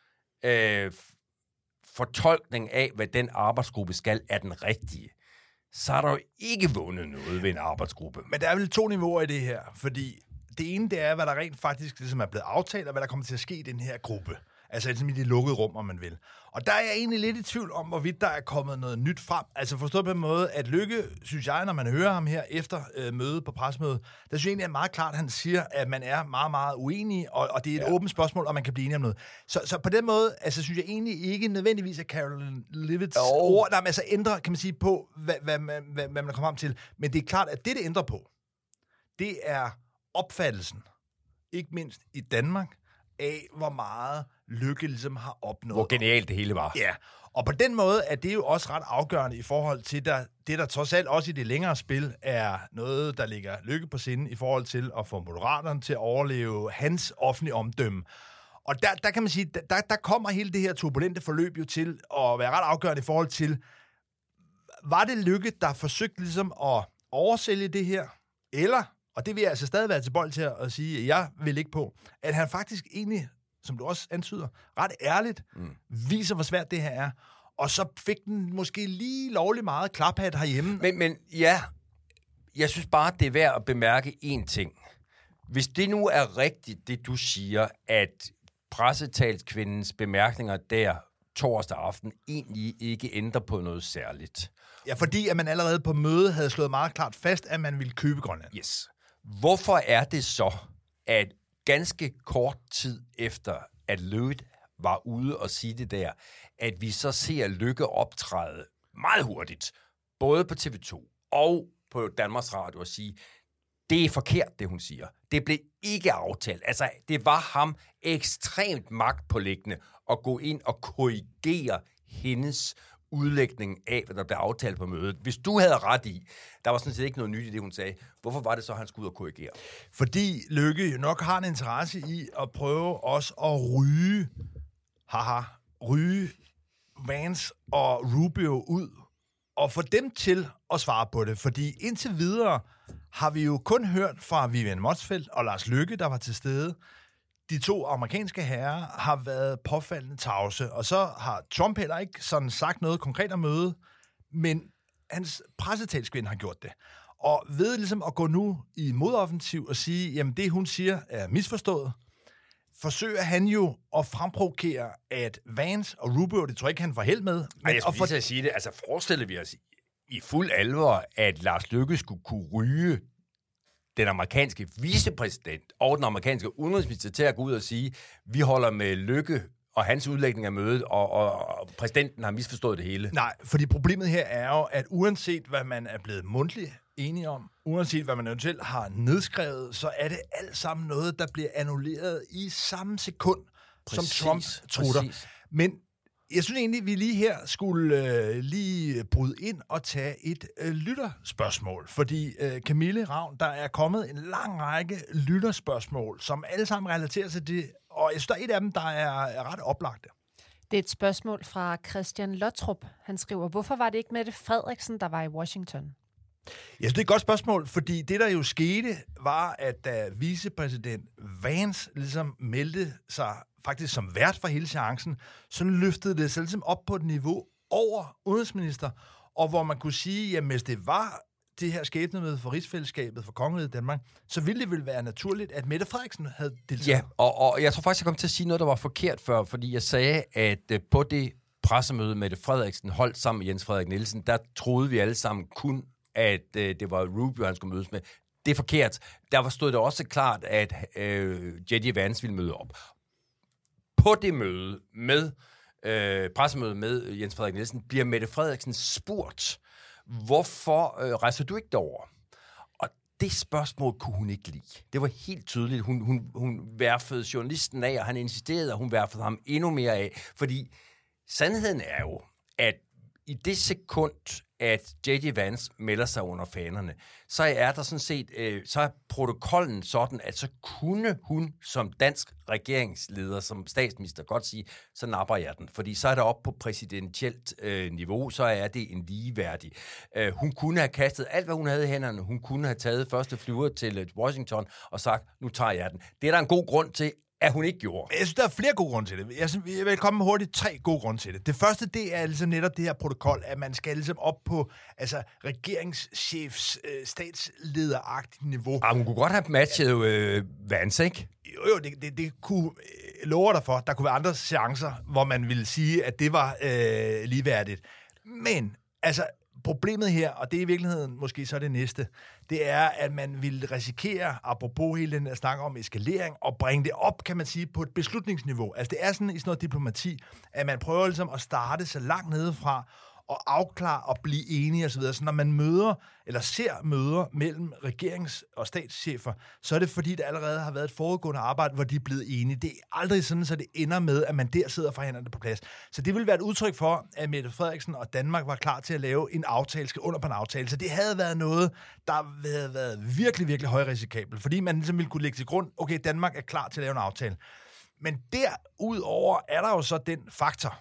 C: øh, fortolkning af, hvad den arbejdsgruppe skal, er den rigtige, så er der jo ikke vundet noget ved en arbejdsgruppe.
B: Men der er vel to niveauer i det her, fordi det ene, det er, hvad der rent faktisk ligesom er blevet aftalt, og hvad der kommer til at ske i den her gruppe. Altså ligesom i det lukkede rum, om man vil. Og der er jeg egentlig lidt i tvivl om, hvorvidt der er kommet noget nyt frem. Altså forstået på en måde, at Lykke, synes jeg, når man hører ham her efter øh, mødet på pressemødet, der synes jeg egentlig er meget klart, at han siger, at man er meget, meget uenig, og, og det er et ja. åbent spørgsmål, om man kan blive enig om noget. Så, så på den måde, altså synes jeg egentlig ikke nødvendigvis, at Caroline Lewitt's oh. ord, nej, men altså ændrer, kan man sige, på, hvad, hvad, hvad, hvad, hvad man kommer frem til. Men det er klart, at det, det ændrer på, det er opfattelsen, ikke mindst i Danmark, af hvor meget Lykke ligesom har opnået.
C: Hvor genialt det hele var.
B: Ja, og på den måde er det jo også ret afgørende i forhold til der, det, der trods alt også i det længere spil er noget, der ligger Lykke på sinde i forhold til at få Moderaterne til at overleve hans offentlige omdømme. Og der, der kan man sige, der, der kommer hele det her turbulente forløb jo til at være ret afgørende i forhold til, var det Lykke, der forsøgte ligesom at oversælge det her, eller, og det vil jeg altså stadig være tilbøjelig til at sige, at jeg vil ikke på, at han faktisk egentlig, som du også antyder, ret ærligt mm. viser, hvor svært det her er. Og så fik den måske lige lovlig meget klaphat herhjemme.
C: Men, men ja, jeg synes bare, det er værd at bemærke én ting. Hvis det nu er rigtigt, det du siger, at pressetalskvindens bemærkninger der torsdag aften egentlig ikke ændrer på noget særligt.
B: Ja, fordi at man allerede på mødet havde slået meget klart fast, at man ville købe Grønland.
C: Yes. Hvorfor er det så, at ganske kort tid efter, at Løvit var ude og sige det der, at vi så ser Løkke optræde meget hurtigt, både på T V to og på Danmarks Radio, og sige, det er forkert, det hun siger. Det blev ikke aftalt. Altså, det var ham ekstremt magtpåliggende at gå ind og korrigere hendes udlægning af, hvad der blev aftalt på mødet. Hvis du havde ret i, der var sådan set ikke noget nyt i det, hun sagde, hvorfor var det så, han skulle ud og korrigere?
B: Fordi Løkke jo nok har en interesse i at prøve også at ryge, haha, ryge Vance og Rubio ud, og få dem til at svare på det. Fordi indtil videre har vi jo kun hørt fra Vivian Motzfeldt og Lars Løkke, der var til stede. De to amerikanske herrer har været påfaldende tavse, og så har Trump heller ikke sådan sagt noget konkret om mødet, men hans pressetalskvinde har gjort det. Og ved ligesom at gå nu i modoffensiv og sige, jamen det hun siger er misforstået, forsøger han jo at fremprovokere, at Vance og Rubio, det tror jeg ikke, han får held med. Men
C: Ej, jeg skulle
B: for...
C: lige sige det, altså forestiller vi os i fuld alvor, at Lars Løkke skulle kunne ryge den amerikanske vicepræsident og den amerikanske udenrigsminister til at gå ud og sige, vi holder med Løkke og hans udlægning af mødet, og, og, og præsidenten har misforstået det hele.
B: Nej, fordi problemet her er jo, at uanset hvad man er blevet mundtligt enige om, uanset hvad man eventuelt har nedskrevet, så er det alt sammen noget, der bliver annulleret i samme sekund, præcis, som Trump trutter. Præcis. Men jeg synes egentlig, vi lige her skulle øh, lige bryde ind og tage et øh, lytterspørgsmål. Fordi øh, Camille Ravn, der er kommet en lang række lytterspørgsmål, som alle sammen relaterer til det. Og jeg synes, der er et af dem, der er, er ret oplagte.
K: Det er et spørgsmål fra Christian Lottrup. Han skriver, hvorfor var det ikke Mette Frederiksen, der var i Washington?
B: Jeg synes, det er et godt spørgsmål, fordi det, der jo skete, var, at da vicepræsident Vance ligesom meldte sig faktisk som vært for hele seancen, så løftede det sig ligesom op på et niveau over udenrigsminister, og hvor man kunne sige, jamen hvis det var det her skæbnemøde for rigsfællesskabet for Kongeriget Danmark, så ville det vel være naturligt, at Mette Frederiksen havde deltaget.
C: Ja, og, og jeg tror faktisk, jeg kom til at sige noget, der var forkert før, fordi jeg sagde, at på det pressemøde, Mette Frederiksen holdt sammen med Jens Frederik Nielsen, der troede vi alle sammen kun, at øh, det var Rubio, han skulle mødes med. Det er forkert. Der stod det også klart, at øh, J D. Vance ville møde op. På det møde med øh, pressemøde med Jens Frederik Nielsen bliver Mette Frederiksen spurgt, hvorfor øh, rejser du ikke derover? Og det spørgsmål kunne hun ikke lide. Det var helt tydeligt. Hun, hun, hun værfede journalisten af, og han insisterede, og hun værfede ham endnu mere af. Fordi sandheden er jo, at i det sekund, at J D. Vance melder sig under fanerne, så er der sådan set, øh, så er protokollen sådan, at så kunne hun som dansk regeringsleder, som statsminister godt sige, så napper jeg den. Fordi så er det op på præsidentielt øh, niveau, så er det en ligeværdig. Øh, hun kunne have kastet alt, hvad hun havde i hænderne. Hun kunne have taget første flyver til Washington og sagt, nu tager jeg den. Det er der en god grund til, at hun ikke gjorde.
B: Jeg synes, der er flere gode grunde til det. Jeg, synes, jeg vil komme med hurtigt tre gode grunde til det. Det første, det er ligesom netop det her protokol, at man skal ligesom op på altså, regeringschefs, øh, statslederagtigt niveau.
C: Ah, hun kunne godt have matchet øh, Vance, ikke?
B: Jo, jo, det, det, det kunne øh, love dig for. Der kunne være andre chancer, hvor man ville sige, at det var øh, ligeværdigt. Men, altså, problemet her, og det er i virkeligheden måske så det næste, det er, at man vil risikere, apropos hele den her snak om eskalering, og bringe det op, kan man sige, på et beslutningsniveau. Altså det er sådan i sådan noget diplomati, at man prøver ligesom at starte så langt nedefra, og afklare og blive enige osv. Så når man møder, eller ser møder mellem regerings- og statschefer, så er det fordi, der allerede har været et foregående arbejde, hvor de er blevet enige. Det er aldrig sådan, så det ender med, at man der sidder og forhandler det på plads. Så det vil være et udtryk for, at Mette Frederiksen og Danmark var klar til at lave en aftale, skal under på en aftale. Så det havde været noget, der havde været virkelig, virkelig højrisikabelt, fordi man ligesom ville kunne lægge til grund, okay, Danmark er klar til at lave en aftale. Men derudover er der jo så den faktor,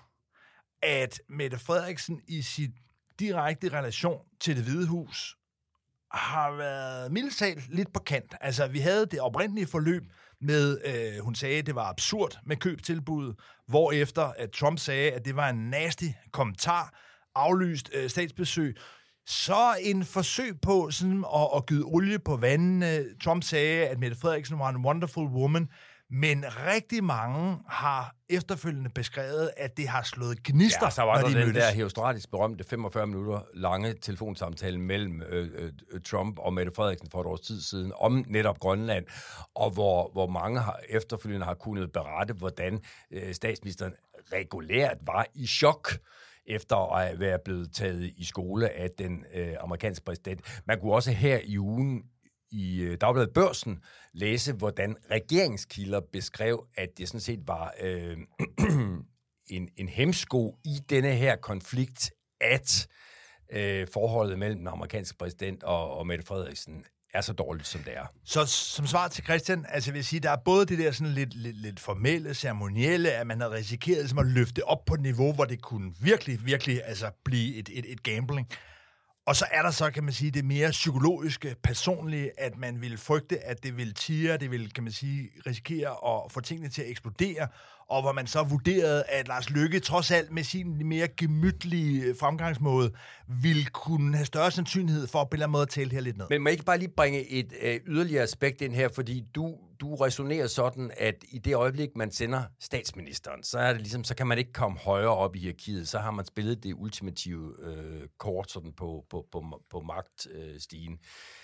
B: at Mette Frederiksen i sit direkte relation til Det Hvide Hus har været mildt talt lidt på kant. Altså, vi havde det oprindelige forløb med, øh, hun sagde, at det var absurd med købtilbuddet, hvorefter at Trump sagde, at det var en nasty kommentar, aflyst øh, statsbesøg. Så en forsøg på sådan at, at gyde olie på vandene. Trump sagde, at Mette Frederiksen var en wonderful woman, men rigtig mange har efterfølgende beskrevet, at det har slået gnister,
C: ja, så var
B: når
C: der
B: de
C: den
B: mødtes.
C: der herostratisk berømte femogfyrre minutter lange telefonsamtale mellem øh, øh, Trump og Mette Frederiksen for et års tid siden om netop Grønland, og hvor, hvor mange har, efterfølgende har kunnet berette, hvordan øh, statsministeren regulært var i chok efter at være blevet taget i skole af den øh, amerikanske præsident. Man kunne også her i ugen i øh, Dagbladet Børsen læse, hvordan regeringskilder beskrev, at det sådan set var øh, en, en hemsko i denne her konflikt, at øh, forholdet mellem den amerikanske præsident og, og Mette Frederiksen er så dårligt, som det er.
B: Så som svar til Christian, altså jeg vil sige, der er både det der sådan lidt, lidt, lidt formelle, ceremonielle, at man har risikeret ligesom at løfte op på et niveau, hvor det kunne virkelig, virkelig altså blive et, et, et gambling. Og så er der så, kan man sige, det mere psykologiske, personlige, at man vil frygte, at det vil tire, det vil, kan man sige, risikere at få tingene til at eksplodere, og hvor man så vurderede, at Lars Løkke, trods alt med sin mere gemytlige fremgangsmåde, ville kunne have større sandsynlighed for at på en eller anden måde at tale her lidt ned.
C: Men må jeg ikke bare lige bringe et øh, yderligere aspekt ind her, fordi du, du resonerer sådan, at i det øjeblik, man sender statsministeren, så er det ligesom, så kan man ikke komme højere op i hierarkiet, så har man spillet det ultimative øh, kort sådan på, på, på, på magtstigen. Øh,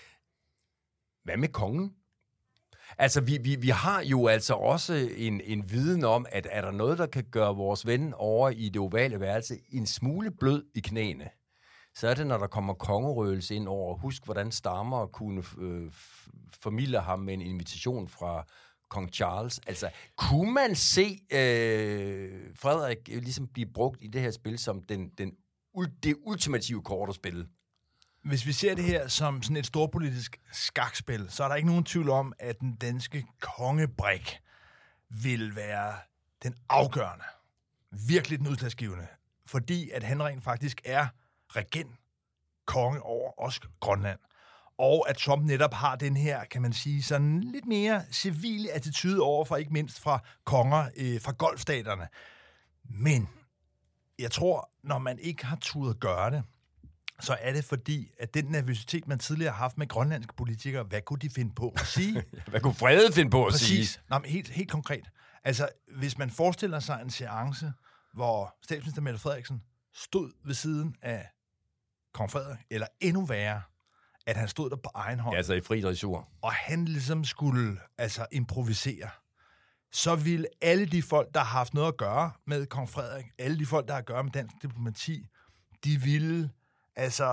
C: Hvad med kongen? Altså, vi, vi, vi har jo altså også en, en viden om, at er der noget, der kan gøre vores ven over i det ovale værelse en smule blød i knæene, så er det, når der kommer kongerøgelse ind over. Husk, hvordan stammer kunne øh, formidle ham med en invitation fra kong Charles. Altså, kunne man se øh, Frederik ligesom blive brugt i det her spil som den, den, det ultimative kort at spille?
B: Hvis vi ser det her som sådan et storpolitisk skakspil, så er der ikke nogen tvivl om, at den danske kongebrik vil være den afgørende, virkelig den udslagsgivende, fordi at han rent faktisk er regent, konge over også Grønland, og at Trump netop har den her, kan man sige, sådan lidt mere civile attitude over for ikke mindst fra konger øh, fra golfstaterne. Men jeg tror, når man ikke har turet gøre det, så er det fordi, at den nervøsitet, man tidligere har haft med grønlandske politikere, hvad kunne de finde på at sige?
C: Hvad kunne Frede finde på at
B: Præcis.
C: sige?
B: Nå, men helt, helt konkret. Altså, hvis man forestiller sig en seance, hvor statsminister Mette Frederiksen stod ved siden af kong Frederik, eller endnu værre, at han stod der på egen hånd.
C: Ja, altså i fri dressur.
B: Og han ligesom skulle altså improvisere. Så ville alle de folk, der har haft noget at gøre med kong Frederik, alle de folk, der har at gøre med dansk diplomati, de ville altså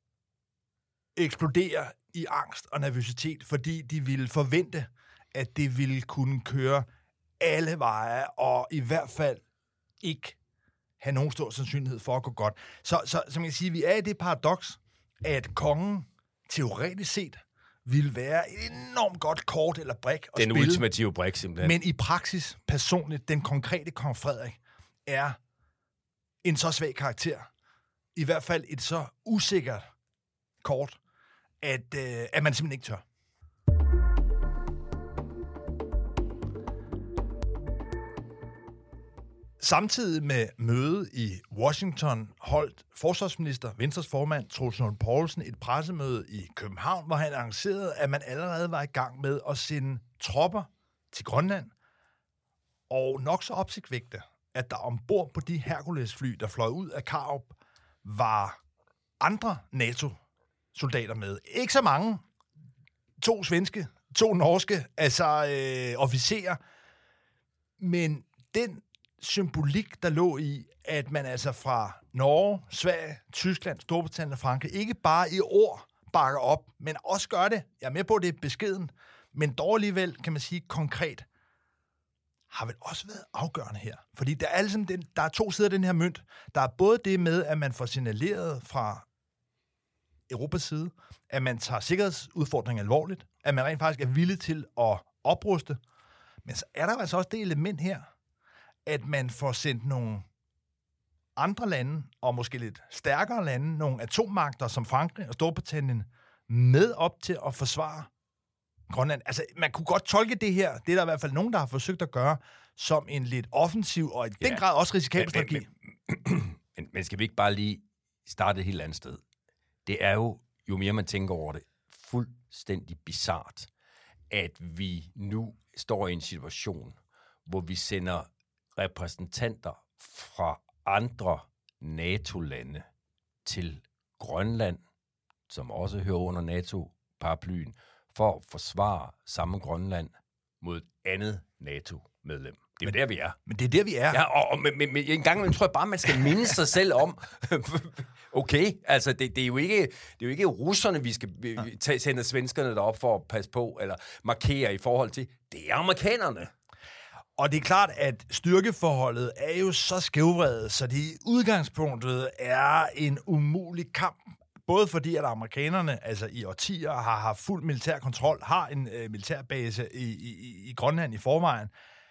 B: eksplodere i angst og nervøsitet, fordi de ville forvente, at det ville kunne køre alle veje, og i hvert fald ikke have nogen stor sandsynlighed for at gå godt. Så, så som jeg siger, vi er i det paradoks, at kongen teoretisk set ville være et enormt godt kort eller brik at
C: Den
B: spille.
C: ultimative brik, simpelthen.
B: Men i praksis, personligt, den konkrete kong Frederik er en så svag karakter, i hvert fald et så usikkert kort, at, øh, at man simpelthen ikke tør. Samtidig med mødet i Washington holdt forsvarsminister, Venstres formand, Troels Lund Poulsen, et pressemøde i København, hvor han annoncerede, at man allerede var i gang med at sende tropper til Grønland, og nok så opsigtvægte, at der ombord på de Hercules-fly, der fløj ud af Karup, var andre NATO-soldater med. Ikke så mange. To svenske, to norske, altså øh, officerer. Men den symbolik, der lå i, at man altså fra Norge, Sverige, Tyskland, Storbritannien og Frankrig ikke bare i ord bakker op, men også gør det. Jeg er med på, at det er beskeden, men dog alligevel, kan man sige, konkret, har vel også været afgørende her. Fordi der er, ligesom den, der er to sider af den her mønt. Der er både det med, at man får signaleret fra Europas side, at man tager sikkerhedsudfordringen alvorligt, at man rent faktisk er villig til at opruste. Men så er der altså også det element her, at man får sendt nogle andre lande, og måske lidt stærkere lande, nogle atommagter som Frankrig og Storbritannien, med op til at forsvare Grønland. Altså, man kunne godt tolke det her, det er der i hvert fald nogen, der har forsøgt at gøre, som en lidt offensiv og i den
C: Ja.
B: grad også risikabel
C: Men-
B: strategi.
C: Men, men, men skal vi ikke bare lige starte et helt andet sted? Det er jo, jo mere man tænker over det, fuldstændig bizart, at vi nu står i en situation, hvor vi sender repræsentanter fra andre NATO-lande til Grønland, som også hører under NATO-paraplyen, for at forsvare samme Grønland mod et andet NATO-medlem. Det er jo der, vi er.
B: Men det er der, vi er.
C: Ja, og, og men, men, en gang imellem tror jeg bare, man skal minde sig selv om, okay, altså det, det, er jo ikke, det er jo ikke russerne, vi skal vi, vi tage, sende svenskerne derop for at passe på, eller markere i forhold til. Det er amerikanerne.
B: Og det er klart, at styrkeforholdet er jo så skævvredet, så det i udgangspunktet er en umulig kamp. Både fordi, at amerikanerne altså i årtier har haft fuld militær kontrol, har en øh, militærbase i, i, i Grønland i forvejen,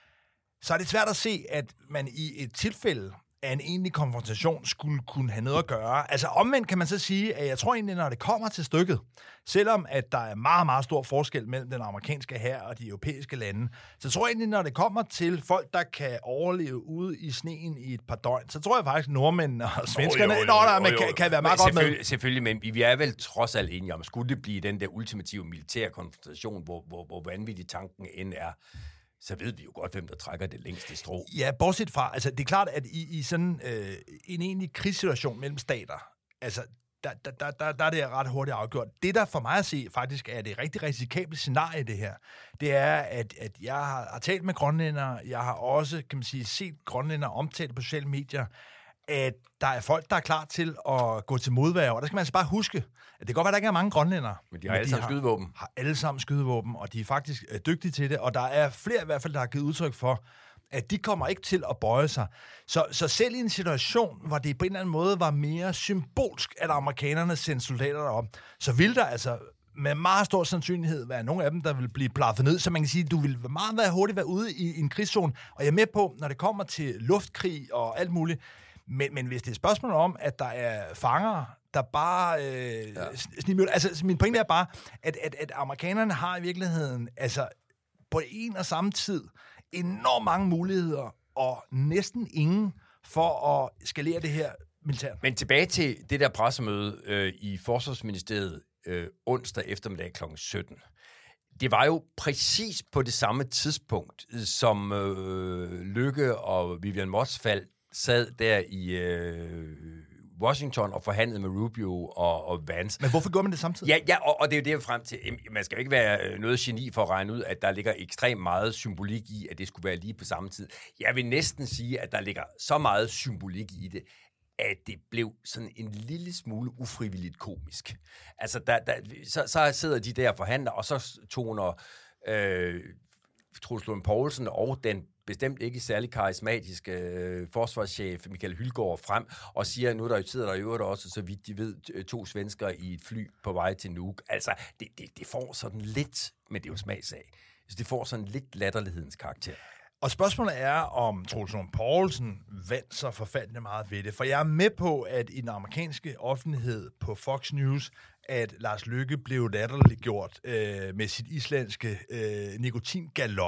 B: så er det svært at se, at man i et tilfælde af en egentlig konfrontation skulle kunne have noget at gøre. Altså omvendt kan man så sige, at jeg tror egentlig, når det kommer til stykket, selvom at der er meget, meget stor forskel mellem den amerikanske hær og de europæiske lande, så tror jeg egentlig, når det kommer til folk, der kan overleve ude i sneen i et par døgn, så tror jeg faktisk, at nordmændene og svenskerne
C: jo, jo, jo,
B: nå, der,
C: jo, jo.
B: Kan, kan være meget
C: men
B: godt med.
C: Selvfølgelig, selvfølgelig, men vi er vel trods alt enige om, skulle det blive den der ultimative militære konfrontation, hvor, hvor, hvor vanvittig tanken end er, så ved vi jo godt, hvem der trækker det længste strå.
B: Ja, bortset fra, altså det er klart, at i, i sådan øh, en egentlig krigssituation mellem stater, altså der, der, der, der, der er det ret hurtigt afgjort. Det, der for mig at se faktisk er det rigtig risikable scenarie, det her, det er, at, at jeg har, har talt med grønlændere, jeg har også, kan man sige, set grønlændere omtalt på sociale medier, at der er folk, der er klar til at gå til modværge. Og der skal man altså bare huske, at det kan godt være, at der ikke er mange grønlændere.
C: Men de har alle sammen skydevåben.
B: har alle sammen skydevåben, og de er faktisk øh, dygtige til det. Og der er flere i hvert fald, der har givet udtryk for, at de kommer ikke til at bøje sig. Så, så selv i en situation, hvor det på en eller anden måde var mere symbolsk, at amerikanerne sendte soldater derop, så vil der altså med meget stor sandsynlighed være nogle af dem, der vil blive blaffet ned. Så man kan sige, at du vil meget være hurtigt være ude i, i en krigszone. Og jeg er med på, når det kommer til luftkrig og alt muligt, Men, men hvis det er et spørgsmål om, at der er fanger, der bare øh, ja. snimmer... Altså, min pointe er bare, at, at, at amerikanerne har i virkeligheden, altså på en og samme tid, enormt mange muligheder, og næsten ingen for at skalere det her militært.
C: Men tilbage til det der pressemøde øh, i Forsvarsministeriet øh, onsdag eftermiddag klokken sytten. Det var jo præcis på det samme tidspunkt, som øh, Løkke og Vivian Motzfeldt sad der i øh, Washington og forhandlede med Rubio og, og Vance.
B: Men hvorfor gør man det samtidig?
C: Ja, ja og, og det er jo det, jeg frem til. Man skal jo ikke være noget geni for at regne ud, at der ligger ekstremt meget symbolik i, at det skulle være lige på samme tid. Jeg vil næsten sige, at der ligger så meget symbolik i det, at det blev sådan en lille smule ufrivilligt komisk. Altså, der, der, så, så sidder de der forhandler, og så toner øh, Troels Lund Poulsen og den bestemt ikke særlig karismatiske øh, forsvarschef Michael Hylgaard frem og siger, at nu der sidder der i øvrigt også, så vidt de ved, to svenskere i et fly på vej til Nuuk. Altså, det, det, det får sådan lidt, men det er jo smagsag, så det får sådan lidt latterlighedens karakter.
B: Og spørgsmålet er, om Troels Lund Poulsen vandt så forfaldende meget ved det. For jeg er med på, at i den amerikanske offentlighed på Fox News, at Lars Løkke blev latterliggjort øh, med sit islandske øh, nikotingalop.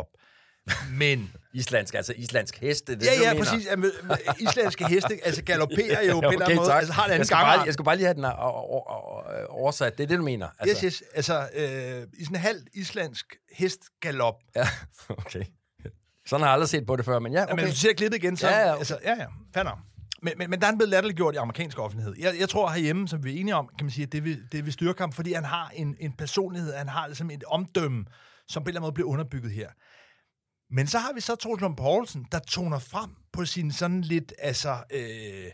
B: Men
C: islandsk, altså islandsk heste, det
B: ja,
C: du
B: ja,
C: mener.
B: præcis. Ja, islandske heste, altså galopperer jo på en eller anden måde. Altså, har det
C: jeg,
B: anden
C: skal
B: gang.
C: bare, jeg skulle bare lige have den oversat. Det er det, du mener.
B: Altså. Yes, yes. Altså, øh, i sådan en halv islandsk hestgalop.
C: Ja, okay. Sådan har jeg aldrig set på det før, men ja, okay.
B: Ja, men hvis du ser klippet igen, så...
C: Ja, ja, okay.
B: altså, ja, ja. Fanden. Men, men, men der er han blevet latterliggjort i amerikansk offentlighed. Jeg, jeg tror herhjemme, som vi er enige om, kan man sige, at det vil, det vil styrke ham, fordi han har en, en personlighed, han har ligesom et omdømme, som på en eller anden måde bliver underbygget her. Men så har vi så Troels Lund Poulsen, der toner frem på sin sådan lidt, altså, øh,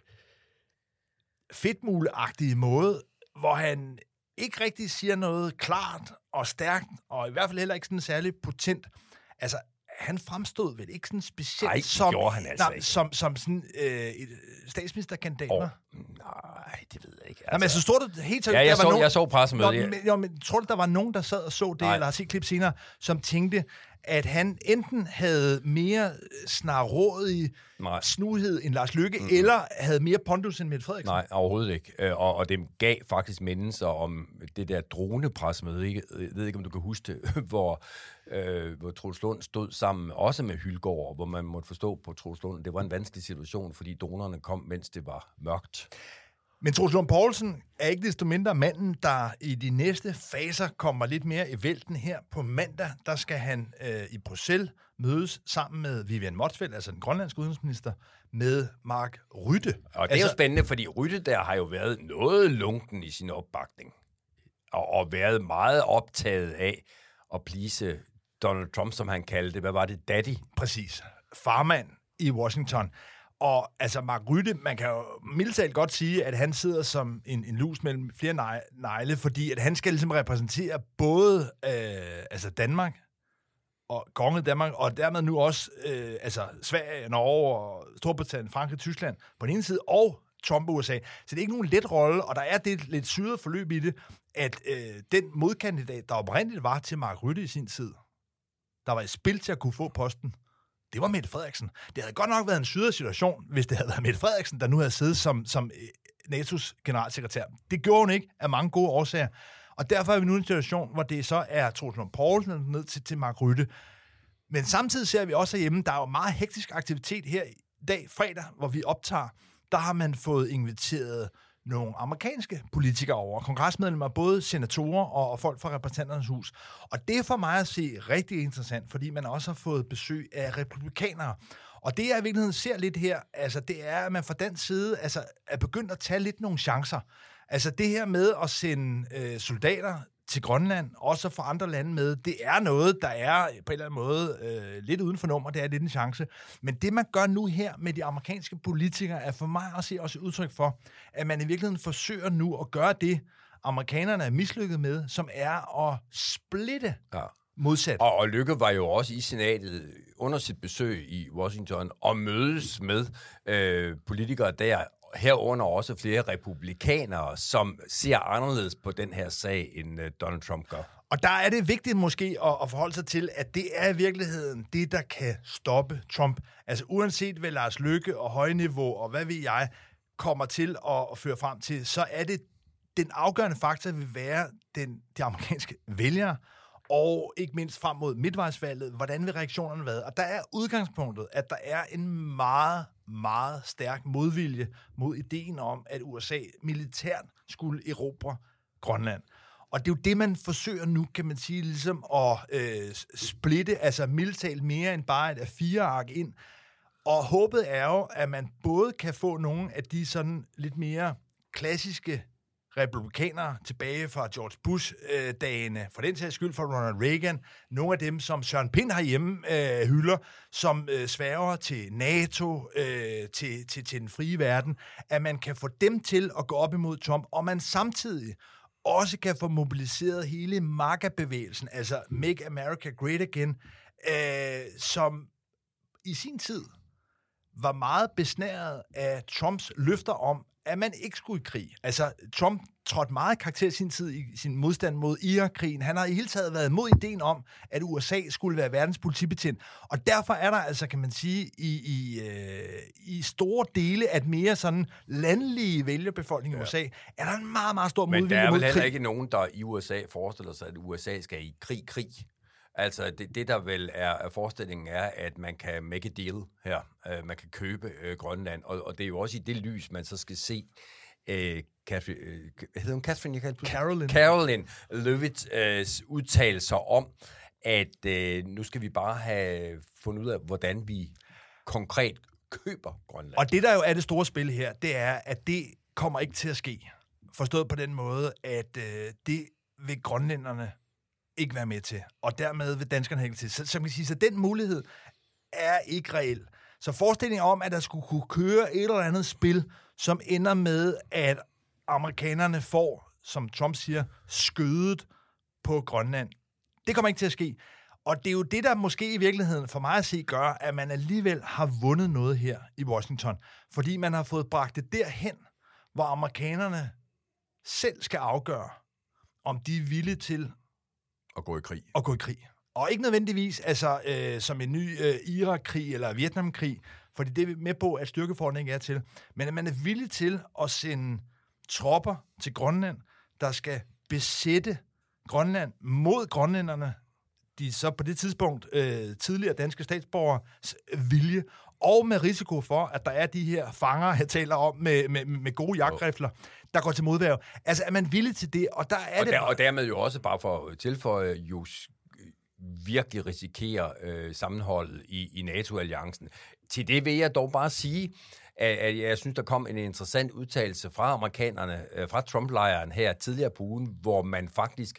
B: fedtmuleagtige måde, hvor han ikke rigtig siger noget klart og stærkt, og i hvert fald heller ikke sådan særlig potent. Altså, han fremstod vel ikke sådan specielt
C: Ej,
B: som,
C: han altså
B: nej, som, som sådan øh, et statsministerkandidat, oh,
C: nej, det ved jeg ikke.
B: Altså, nej, men så stod det helt
C: ja, jeg, så, nogen, jeg så pressemødet.
B: Ja. Men, jo, men tror du, der var nogen, der sad og så det, nej. Eller har set klip senere, som tænkte, at han enten havde mere snarrådig snuhed end Lars Løkke, mm-hmm. eller havde mere pondus end Mette Frederiksen?
C: Nej, overhovedet ikke. Og, og det gav faktisk mindelser om det der dronepressemøde. Jeg ved ikke, om du kan huske det, hvor, øh, hvor Troels Lund stod sammen også med Hylgaard, hvor man måtte forstå på Troels Lund, det var en vanskelig situation, fordi dronerne kom, mens det var mørkt.
B: Men Troels Lund Poulsen er ikke desto mindre manden, der i de næste faser kommer lidt mere i vælten her. På mandag, der skal han øh, i Bruxelles mødes sammen med Vivian Motzfeldt, altså den grønlandske udenrigsminister, med Mark Rutte.
C: Og det er
B: altså,
C: jo spændende, fordi Rutte der har jo været noget lunken i sin opbakning. Og, og været meget optaget af at please Donald Trump, som han kaldte. Hvad var det? Daddy?
B: Præcis. Farmand i Washington. Og altså Mark Rutte, man kan jo mildt talt godt sige, at han sidder som en, en lus mellem flere negle, fordi at han skal ligesom repræsentere både øh, altså Danmark og konget Danmark, og dermed nu også øh, altså Sverige, Norge, og Storbritannien, Frankrig, Tyskland på den ene side, og Trump og U S A. Så det er ikke nogen let rolle, og der er det lidt syret forløb i det, at øh, den modkandidat, der oprindeligt var til Mark Rutte i sin tid, der var i spil til at kunne få posten, det var Mette Frederiksen. Det havde godt nok været en syret situation, hvis det havde været Mette Frederiksen, der nu havde siddet som, som N A T O's generalsekretær. Det gjorde hun ikke af mange gode årsager. Og derfor er vi nu i en situation, hvor det så er Troels Lund Poulsen ned til, til Mark Rutte. Men samtidig ser vi også herhjemme, der er jo meget hektisk aktivitet her i dag, fredag, hvor vi optager. Der har man fået inviteret nogle amerikanske politikere over, kongresmedlemmer, både senatorer og, og folk fra repræsentanternes hus. Og det er for mig at se rigtig interessant, fordi man også har fået besøg af republikanere. Og det, jeg i virkeligheden ser lidt her, altså, det er, at man fra den side altså, er begyndt at tage lidt nogle chancer. Altså det her med at sende øh, soldater til Grønland, også fra andre lande med, det er noget, der er på en eller anden måde øh, lidt uden for nummer, det er lidt en chance. Men det, man gør nu her med de amerikanske politikere, er for mig at se også et udtryk for, at man i virkeligheden forsøger nu at gøre det, amerikanerne er mislykket med, som er at splitte ja. modsat.
C: Og, og Lykke var jo også i senatet under sit besøg i Washington og mødes med øh, politikere der, herunder også flere republikanere, som ser anderledes på den her sag, end uh, Donald Trump gør.
B: Og der er det vigtigt måske at, at forholde sig til, at det er i virkeligheden det, der kan stoppe Trump. Altså uanset hvad Lars Løkke og højniveau og hvad ved jeg kommer til at, at føre frem til, så er det den afgørende faktor vil være den, de amerikanske vælgere, og ikke mindst frem mod midtvejsvalget, hvordan vil reaktionerne være? Og der er udgangspunktet, at der er en meget, meget stærk modvilje mod ideen om, at U S A militært skulle erobre Grønland. Og det er jo det, man forsøger nu, kan man sige, ligesom at øh, splitte, altså militært mere end bare et A fire ark ind. Og håbet er jo, at man både kan få nogle af de sådan lidt mere klassiske republikanere tilbage fra George Bush-dagene, øh, for den sags skyld fra Ronald Reagan, nogle af dem, som Søren Pind herhjemme øh, hylder, som øh, sværger til NATO, øh, til, til, til den frie verden, at man kan få dem til at gå op imod Trump, og man samtidig også kan få mobiliseret hele MAGA-bevægelsen, altså Make America Great Again, øh, som i sin tid var meget besnæret af Trumps løfter om, at man ikke skulle i krig. Altså, Trump trådte meget karakter i sin tid i sin modstand mod Irak-krigen. Han har i hele taget været mod ideen om, at U S A skulle være verdens politibetjent. Og derfor er der altså, kan man sige, i, i, øh, i store dele af mere sådan landlige vælgerbefolkning i ja. U S A, er der en meget, meget stor modvilje mod krig.
C: Men der er vel heller ikke nogen, der i U S A forestiller sig, at U S A skal i krig, krig. Altså, det, det der vel er forestillingen er, at man kan make a deal her. Uh, man kan købe uh, Grønland, og, og det er jo også i det lys, man så skal se uh, Catherine, uh, hedder hun Catherine? Jeg kan
B: Caroline.
C: Caroline Leavitt uh, udtalelser om, at uh, nu skal vi bare have fundet ud af, hvordan vi konkret køber Grønland.
B: Og det, der jo er det store spil her, det er, at det kommer ikke til at ske. Forstået på den måde, at uh, det vil grønlænderne ikke være med til, og dermed vil danskerne ikke til. Så, så, sige, så den mulighed er ikke reel. Så forestillingen om, at der skulle kunne køre et eller andet spil, som ender med, at amerikanerne får, som Trump siger, skødet på Grønland, det kommer ikke til at ske. Og det er jo det, der måske i virkeligheden for mig at se gør, at man alligevel har vundet noget her i Washington, fordi man har fået bragt det derhen, hvor amerikanerne selv skal afgøre, om de er villige til
C: at gå i krig.
B: At gå i krig. Og ikke nødvendigvis altså, øh, som en ny øh, Irak-krig eller Vietnamkrig, fordi det er vi med på, at styrkeforordningen er til. Men at man er villig til at sende tropper til Grønland, der skal besætte Grønland mod grønlænderne, de så på det tidspunkt øh, tidligere danske statsborgers vilje, og med risiko for, at der er de her fanger, jeg taler om, med, med, med gode jagtrifler, der går til modværge. Altså, er man villig til det? Og, der er
C: og,
B: det
C: der,
B: bare...
C: og dermed jo også, bare for at tilføje, jo virkelig risikerer øh, sammenholdet i, i NATO-alliancen. Til det vil jeg dog bare sige, at, at jeg synes, der kom en interessant udtalelse fra amerikanerne, øh, fra Trump-lejren her tidligere på ugen, hvor man faktisk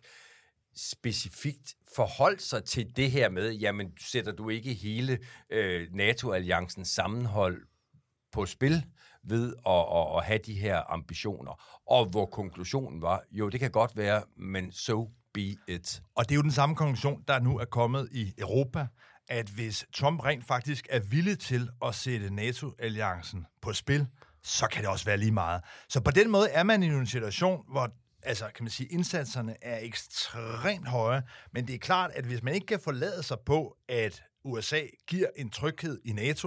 C: specifikt forholdt sig til det her med, jamen sætter du ikke hele øh, NATO-alliancens sammenhold på spil ved at, at, at have de her ambitioner. Og hvor konklusionen var, jo, det kan godt være, men so be it.
B: Og det er jo den samme konklusion, der nu er kommet i Europa, at hvis Trump rent faktisk er villig til at sætte NATO-alliancen på spil, så kan det også være lige meget. Så på den måde er man i en situation, hvor altså, kan man sige, indsatserne er ekstremt høje, men det er klart, at hvis man ikke kan forlade sig på, at U S A giver en tryghed i NATO,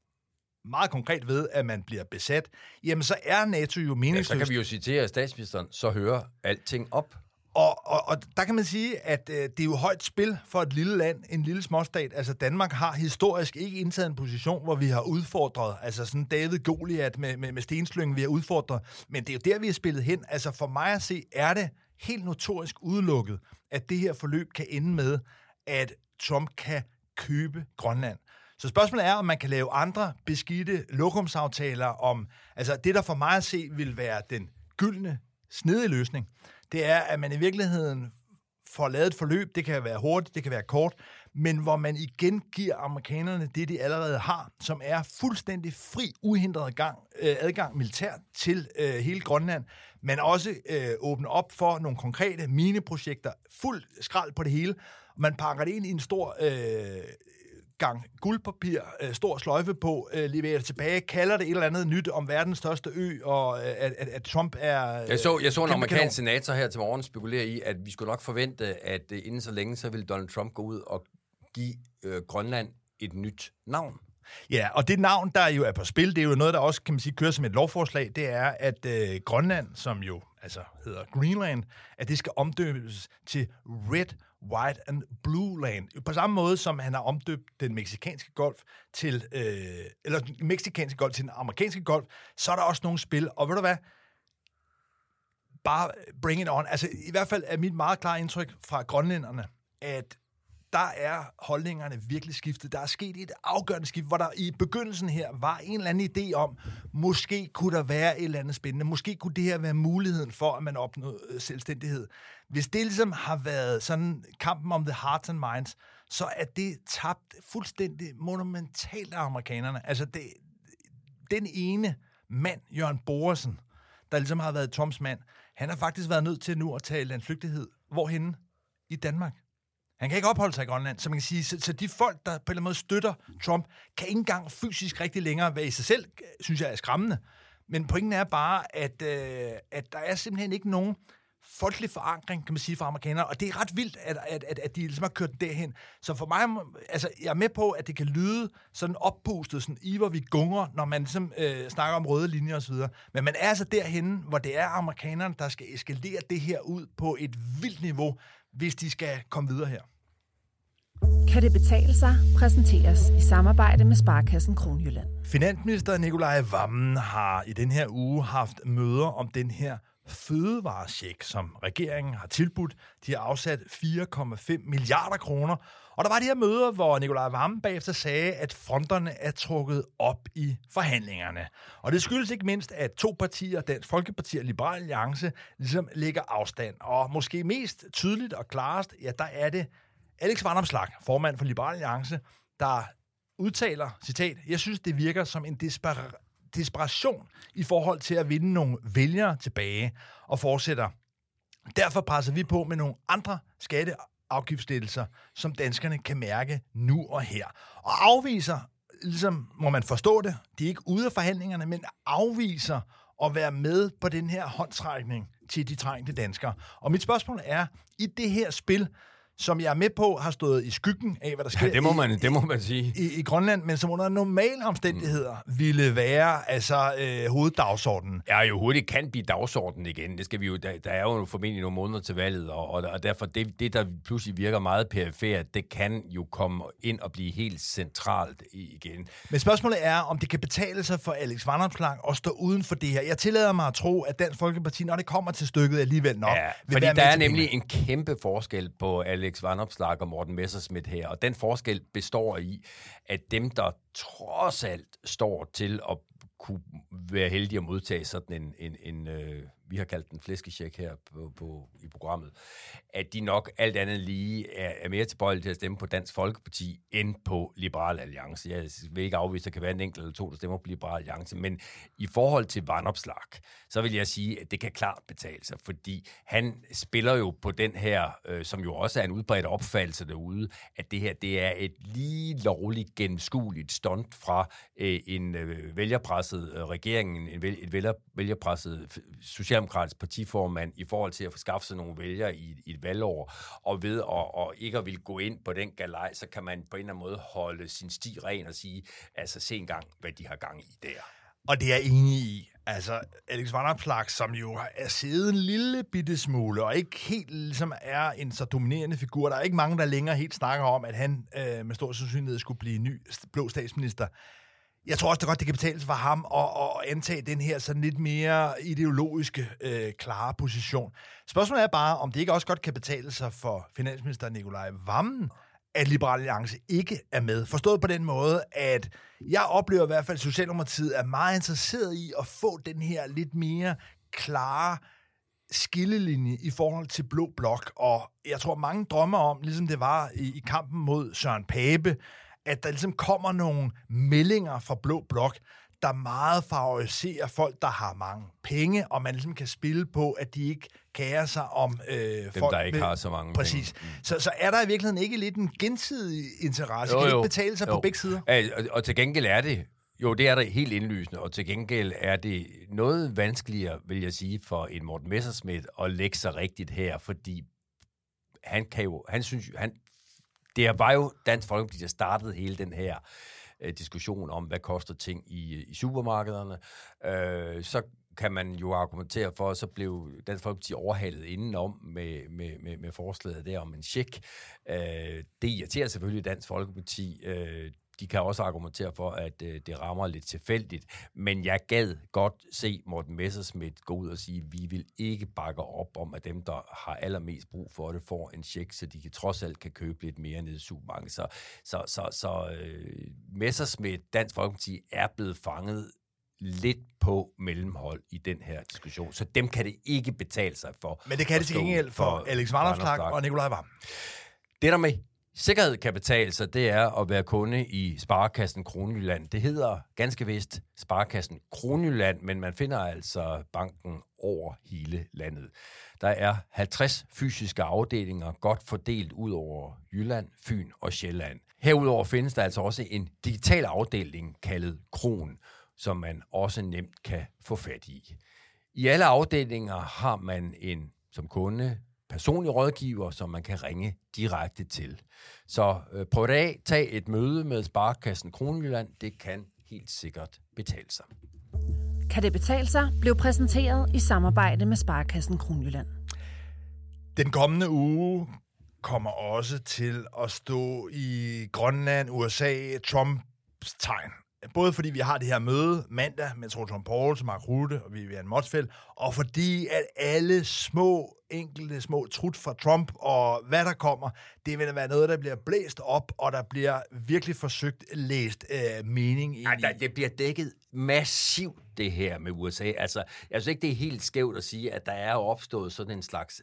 B: meget konkret ved, at man bliver besat, jamen så er NATO jo meningsløst.
C: Ja, så kan vi jo citere statsministeren, så hører alting op.
B: Og, og, og der kan man sige, at øh, det er jo højt spil for et lille land, en lille småstat. Altså Danmark har historisk ikke indtaget en position, hvor vi har udfordret, altså sådan David Goliat med, med, med stenslyngen, vi har udfordret. Men det er jo der, vi har spillet hen. Altså for mig at se, er det helt notorisk udelukket, at det her forløb kan ende med, at Trump kan købe Grønland. Så spørgsmålet er, om man kan lave andre beskidte lokumsaftaler om, altså det, der for mig at se, vil være den gyldne, snedige løsning, det er, at man i virkeligheden får lavet et forløb, det kan være hurtigt, det kan være kort, men hvor man igen giver amerikanerne det, de allerede har, som er fuldstændig fri, uhindret gang, øh, adgang militært til øh, hele Grønland, men også øh, åbne op for nogle konkrete mineprojekter, fuld skrald på det hele, og man pakker det ind i en stor øh, gang guldpapir, øh, stor sløjfe på, øh, leverer det tilbage, kalder det et eller andet nyt om verdens største ø, og øh, at, at, at Trump er... Øh,
C: jeg så, jeg så en amerikansk senator her til morgen spekulere i, at vi skulle nok forvente, at øh, inden så længe, så ville Donald Trump gå ud og give øh, Grønland et nyt navn.
B: Ja, og det navn, der jo er på spil, det er jo noget, der også, kan man sige, kører som et lovforslag, det er, at øh, Grønland, som jo altså hedder Greenland, at det skal omdøbes til Red, White and Blue Land. På samme måde, som han har omdøbt den meksikanske golf til, øh, eller den meksikanske golf til den amerikanske golf, så er der også nogle spil. Og ved du hvad? Bare bring it on. Altså, i hvert fald er mit meget klare indtryk fra grønlænderne, at der er holdningerne virkelig skiftet. Der er sket et afgørende skift, hvor der i begyndelsen her var en eller anden idé om, måske kunne der være et eller andet spændende. Måske kunne det her være muligheden for, at man opnåede selvstændighed. Hvis det ligesom har været sådan kampen om the hearts and minds, så er det tabt fuldstændig monumentalt af amerikanerne. Altså, det, den ene mand, Jørgen Borgersen, der ligesom har været Toms mand, han har faktisk været nødt til nu at tage landflygtighed. Hvorhenne? I Danmark. Han kan ikke opholde sig i Grønland, så man kan sige, så, så de folk, der på en eller anden måde støtter Trump, kan ikke engang fysisk rigtig længere være i sig selv, synes jeg er skræmmende. Men pointen er bare, at, øh, at der er simpelthen ikke nogen folkelig forankring, kan man sige, for amerikanere, og det er ret vildt, at, at, at, at de ligesom har kørt derhen. Så for mig, altså, jeg er med på, at det kan lyde sådan oppustet, sådan i hvor vi gunger, når man ligesom øh, snakker om røde linjer osv., men man er altså derhenne, hvor det er amerikanerne, der skal eskalere det her ud på et vildt niveau, hvis de skal komme videre her.
M: Kan det betale sig? Præsenteres i samarbejde med Sparekassen Kronjylland.
B: Finansminister Nicolai Wammen har i den her uge haft møder om den her fødevarecheck, som regeringen har tilbudt. De har afsat fire komma fem milliarder kroner. Og der var de her møder, hvor Nicolai Wammen bagefter sagde, at fronterne er trukket op i forhandlingerne. Og det skyldes ikke mindst, at to partier, Dansk Folkeparti og Liberal Alliance, ligesom lægger afstand. Og måske mest tydeligt og klarest, ja, der er det Alex Vanopslagh, formand for Liberal Alliance, der udtaler, citat, jeg synes, det virker som en desper- desperation i forhold til at vinde nogle vælgere tilbage, og fortsætter. Derfor presser vi på med nogle andre skatteafgiftslettelser, som danskerne kan mærke nu og her. Og afviser, ligesom må man forstå det, de er ikke ude af forhandlingerne, men afviser at være med på den her håndsrækning til de trængte danskere. Og mit spørgsmål er, i det her spil, som jeg er med på, har stået i skyggen af, hvad der sker
C: ja, det må man,
B: i,
C: det må man sige.
B: I, i Grønland, men som under normale omstændigheder mm. ville være altså, øh, hoveddagsordenen.
C: Ja, jo hurtigt kan blive dagsordenen igen. Det skal vi jo, der, der er jo formentlig nogle måneder til valget, og, og, og derfor det, det, der pludselig virker meget perifert, det kan jo komme ind og blive helt centralt igen.
B: Men spørgsmålet er, om det kan betale sig for Alex Vanopslagh at stå uden for det her. Jeg tillader mig at tro, at Dansk Folkeparti, når det kommer til stykket, alligevel nok.
C: Ja, fordi der er nemlig en kæmpe forskel på Alex Vanopslagh og Morten Messerschmidt her, og den forskel består i, at dem, der trods alt står til at kunne være heldige at modtage sådan en, en, en øh, vi har kaldt den flæskesjek her på, på, i programmet, at de nok alt andet lige er, er mere tilbøjelige til at stemme på Dansk Folkeparti end på Liberal Alliance. Jeg vil ikke afvise, at der kan være en enkelt eller to, der stemmer på Liberal Alliance, men i forhold til Vanopslagh, så vil jeg sige, at det kan klart betale sig, fordi han spiller jo på den her, øh, som jo også er en udbredt opfattelse derude, at det her, det er et lige lovligt gennemskueligt stunt fra øh, en øh, vælgerpresset øh, regering, en vælger, et vælger, vælgerpresset socialdemokratisk partiformand i forhold til at få skaffet sig nogle vælgere i, i et valgår, og ved at og ikke at ville gå ind på den galej, så kan man på en eller anden måde holde sin sti ren og sige, altså se engang, hvad de har gang i der.
B: Og det er jeg enig i. Altså, Alex Vanopslagh, som jo er siddet en lille bitte smule, og ikke helt ligesom er en så dominerende figur. Der er ikke mange, der længere helt snakker om, at han øh, med stor sandsynlighed skulle blive ny blå statsminister. Jeg tror også, det godt, det kan betale sig for ham at, at antage den her sådan lidt mere ideologiske, øh, klare position. Spørgsmålet er bare, om det ikke også godt kan betale sig for finansminister Nicolai Wammen, at Liberal Alliance ikke er med. Forstået på den måde, at jeg oplever i hvert fald, at Socialdemokratiet er meget interesseret i at få den her lidt mere klare skillelinje i forhold til Blå Blok. Og jeg tror, mange drømmer om, ligesom det var i, i kampen mod Søren Pape, at der ligesom kommer nogle meldinger fra Blå Blok, der meget favoriserer folk, der har mange penge, og man ligesom kan spille på, at de ikke kærer sig om øh,
C: Dem,
B: folk,
C: der ikke
B: med,
C: har så mange
B: præcis.
C: penge. Mm.
B: Så, så er der i virkeligheden ikke lidt en gensidig interesse?
C: Jo,
B: kan det
C: jo.
B: ikke betale sig
C: jo.
B: på begge sider?
C: Ja, og, og til gengæld er det, jo, det er der helt indlysende, og til gengæld er det noget vanskeligere, vil jeg sige, for en Morten Messerschmidt at lægge sig rigtigt her, fordi han kan jo, han synes jo, han, det var jo Dansk Folkeparti, der startede hele den her øh, diskussion om, hvad koster ting i, i supermarkederne. Øh, så kan man jo argumentere for, så blev Dansk Folkeparti overhalet indenom med, med, med, med forslaget der om en check. Øh, det irriterer selvfølgelig Dansk Folkeparti. Øh, de kan også argumentere for, at øh, det rammer lidt tilfældigt, men jeg gad godt se Morten Messerschmidt gå ud og sige, at vi vil ikke bakke op om, at dem, der har allermest brug for det, får en check, så de kan, trods alt kan købe lidt mere nede i supermarkedet. Så, så, så, så øh, Messerschmidt, Dansk Folkeparti, er blevet fanget lidt på mellemhold i den her diskussion, så dem kan det ikke betale sig for.
B: Men det kan det til gengæld for, for Alex Vanopslagh og Nicolai Wammen.
C: Det der med sikkerhed kan betale sig, det er at være kunde i Sparekassen Kronjylland. Det hedder ganske vist Sparekassen Kronjylland, men man finder altså banken over hele landet. Der er halvtreds fysiske afdelinger, godt fordelt ud over Jylland, Fyn og Sjælland. Herudover findes der altså også en digital afdeling kaldet Kron, som man også nemt kan få fat i. I alle afdelinger har man en, som kunde, personlig rådgiver, som man kan ringe direkte til. Så øh, prøv det af, tag et møde med Sparekassen Kronjylland. Det kan helt sikkert betale sig.
M: Kan det betale sig? Blev præsenteret i samarbejde med Sparekassen Kronjylland.
B: Den kommende uge kommer også til at stå i Grønland, U S A, Trumps tegn. Både fordi vi har det her møde mandag med Troels Lund Poulsen, Mark Rutte og Vivian Motzfeldt, og fordi at alle små, enkelte små trut fra Trump og hvad der kommer, det vil være noget, der bliver blæst op, og der bliver virkelig forsøgt læst øh, mening i.
C: Ja, det bliver dækket massivt, det her med U S A. Altså, jeg synes ikke, det er helt skævt at sige, at der er opstået sådan en slags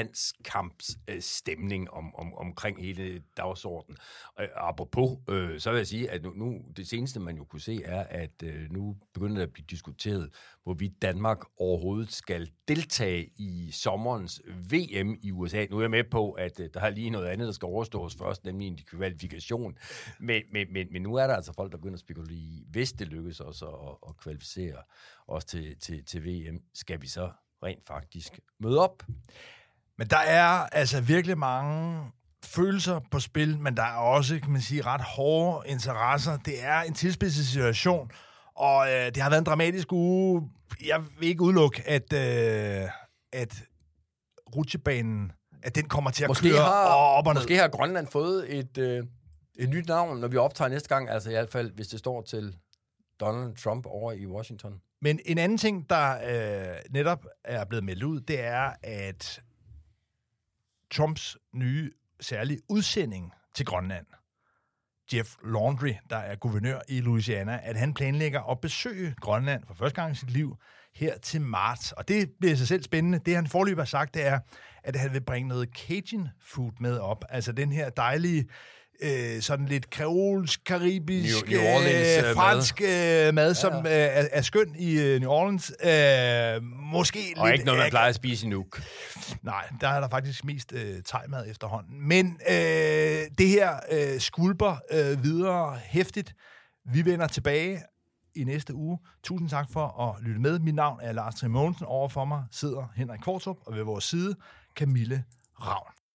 C: landskampsstemning om, om, omkring hele dagsordenen. Og apropos, øh, så vil jeg sige, at nu, nu det seneste, man jo kunne se, er, at øh, nu begynder det at blive diskuteret, hvorvidt Danmark overhovedet skal deltage i sommerens V M i U S A. Nu er jeg med på, at øh, der er lige noget andet, der skal overstås først, nemlig en kvalifikation. Men, men, men, men nu er der altså folk, der begynder at spekulere i, hvis det lykkes også at, at kvalificere os til, til, til V M, skal vi så rent faktisk møde op?
B: Men der er altså virkelig mange følelser på spil, men der er også, kan man sige, ret hårde interesser. Det er en tilspidset situation, og øh, det har været en dramatisk uge. Jeg vil ikke udelukke, at, øh, at rutsjebanen, at den kommer til at
C: måske
B: køre
C: har,
B: op og ned.
C: Måske har Grønland fået et, øh, et nyt navn, når vi optager næste gang, altså i hvert fald, hvis det står til Donald Trump over i Washington.
B: Men en anden ting, der øh, netop er blevet meldt ud, det er, at Trumps nye særlige udsending til Grønland, Jeff Laundrie, der er guvernør i Louisiana, at han planlægger at besøge Grønland for første gang i sit liv her til marts. Og det bliver i sig selv spændende. Det, han forløbet har sagt, det er, at han vil bringe noget Cajun food med op. Altså den her dejlige, øh, sådan lidt kreolsk, karibisk,
C: New, New Orleans,
B: øh, fransk øh, mad, som ja, ja. Er, er skøn i øh, New Orleans. Øh, måske
C: og
B: lidt,
C: ikke noget, man plejer at spise i Nuuk.
B: Nej, der er der faktisk mest øh, thai-mad efterhånden. Men øh, det her øh, skulper øh, videre hæftigt. Vi vender tilbage i næste uge. Tusind tak for at lytte med. Mit navn er Lars Trier Mogensen. Overfor mig sidder Henrik Kvartrup, og ved vores side Camille Ravn.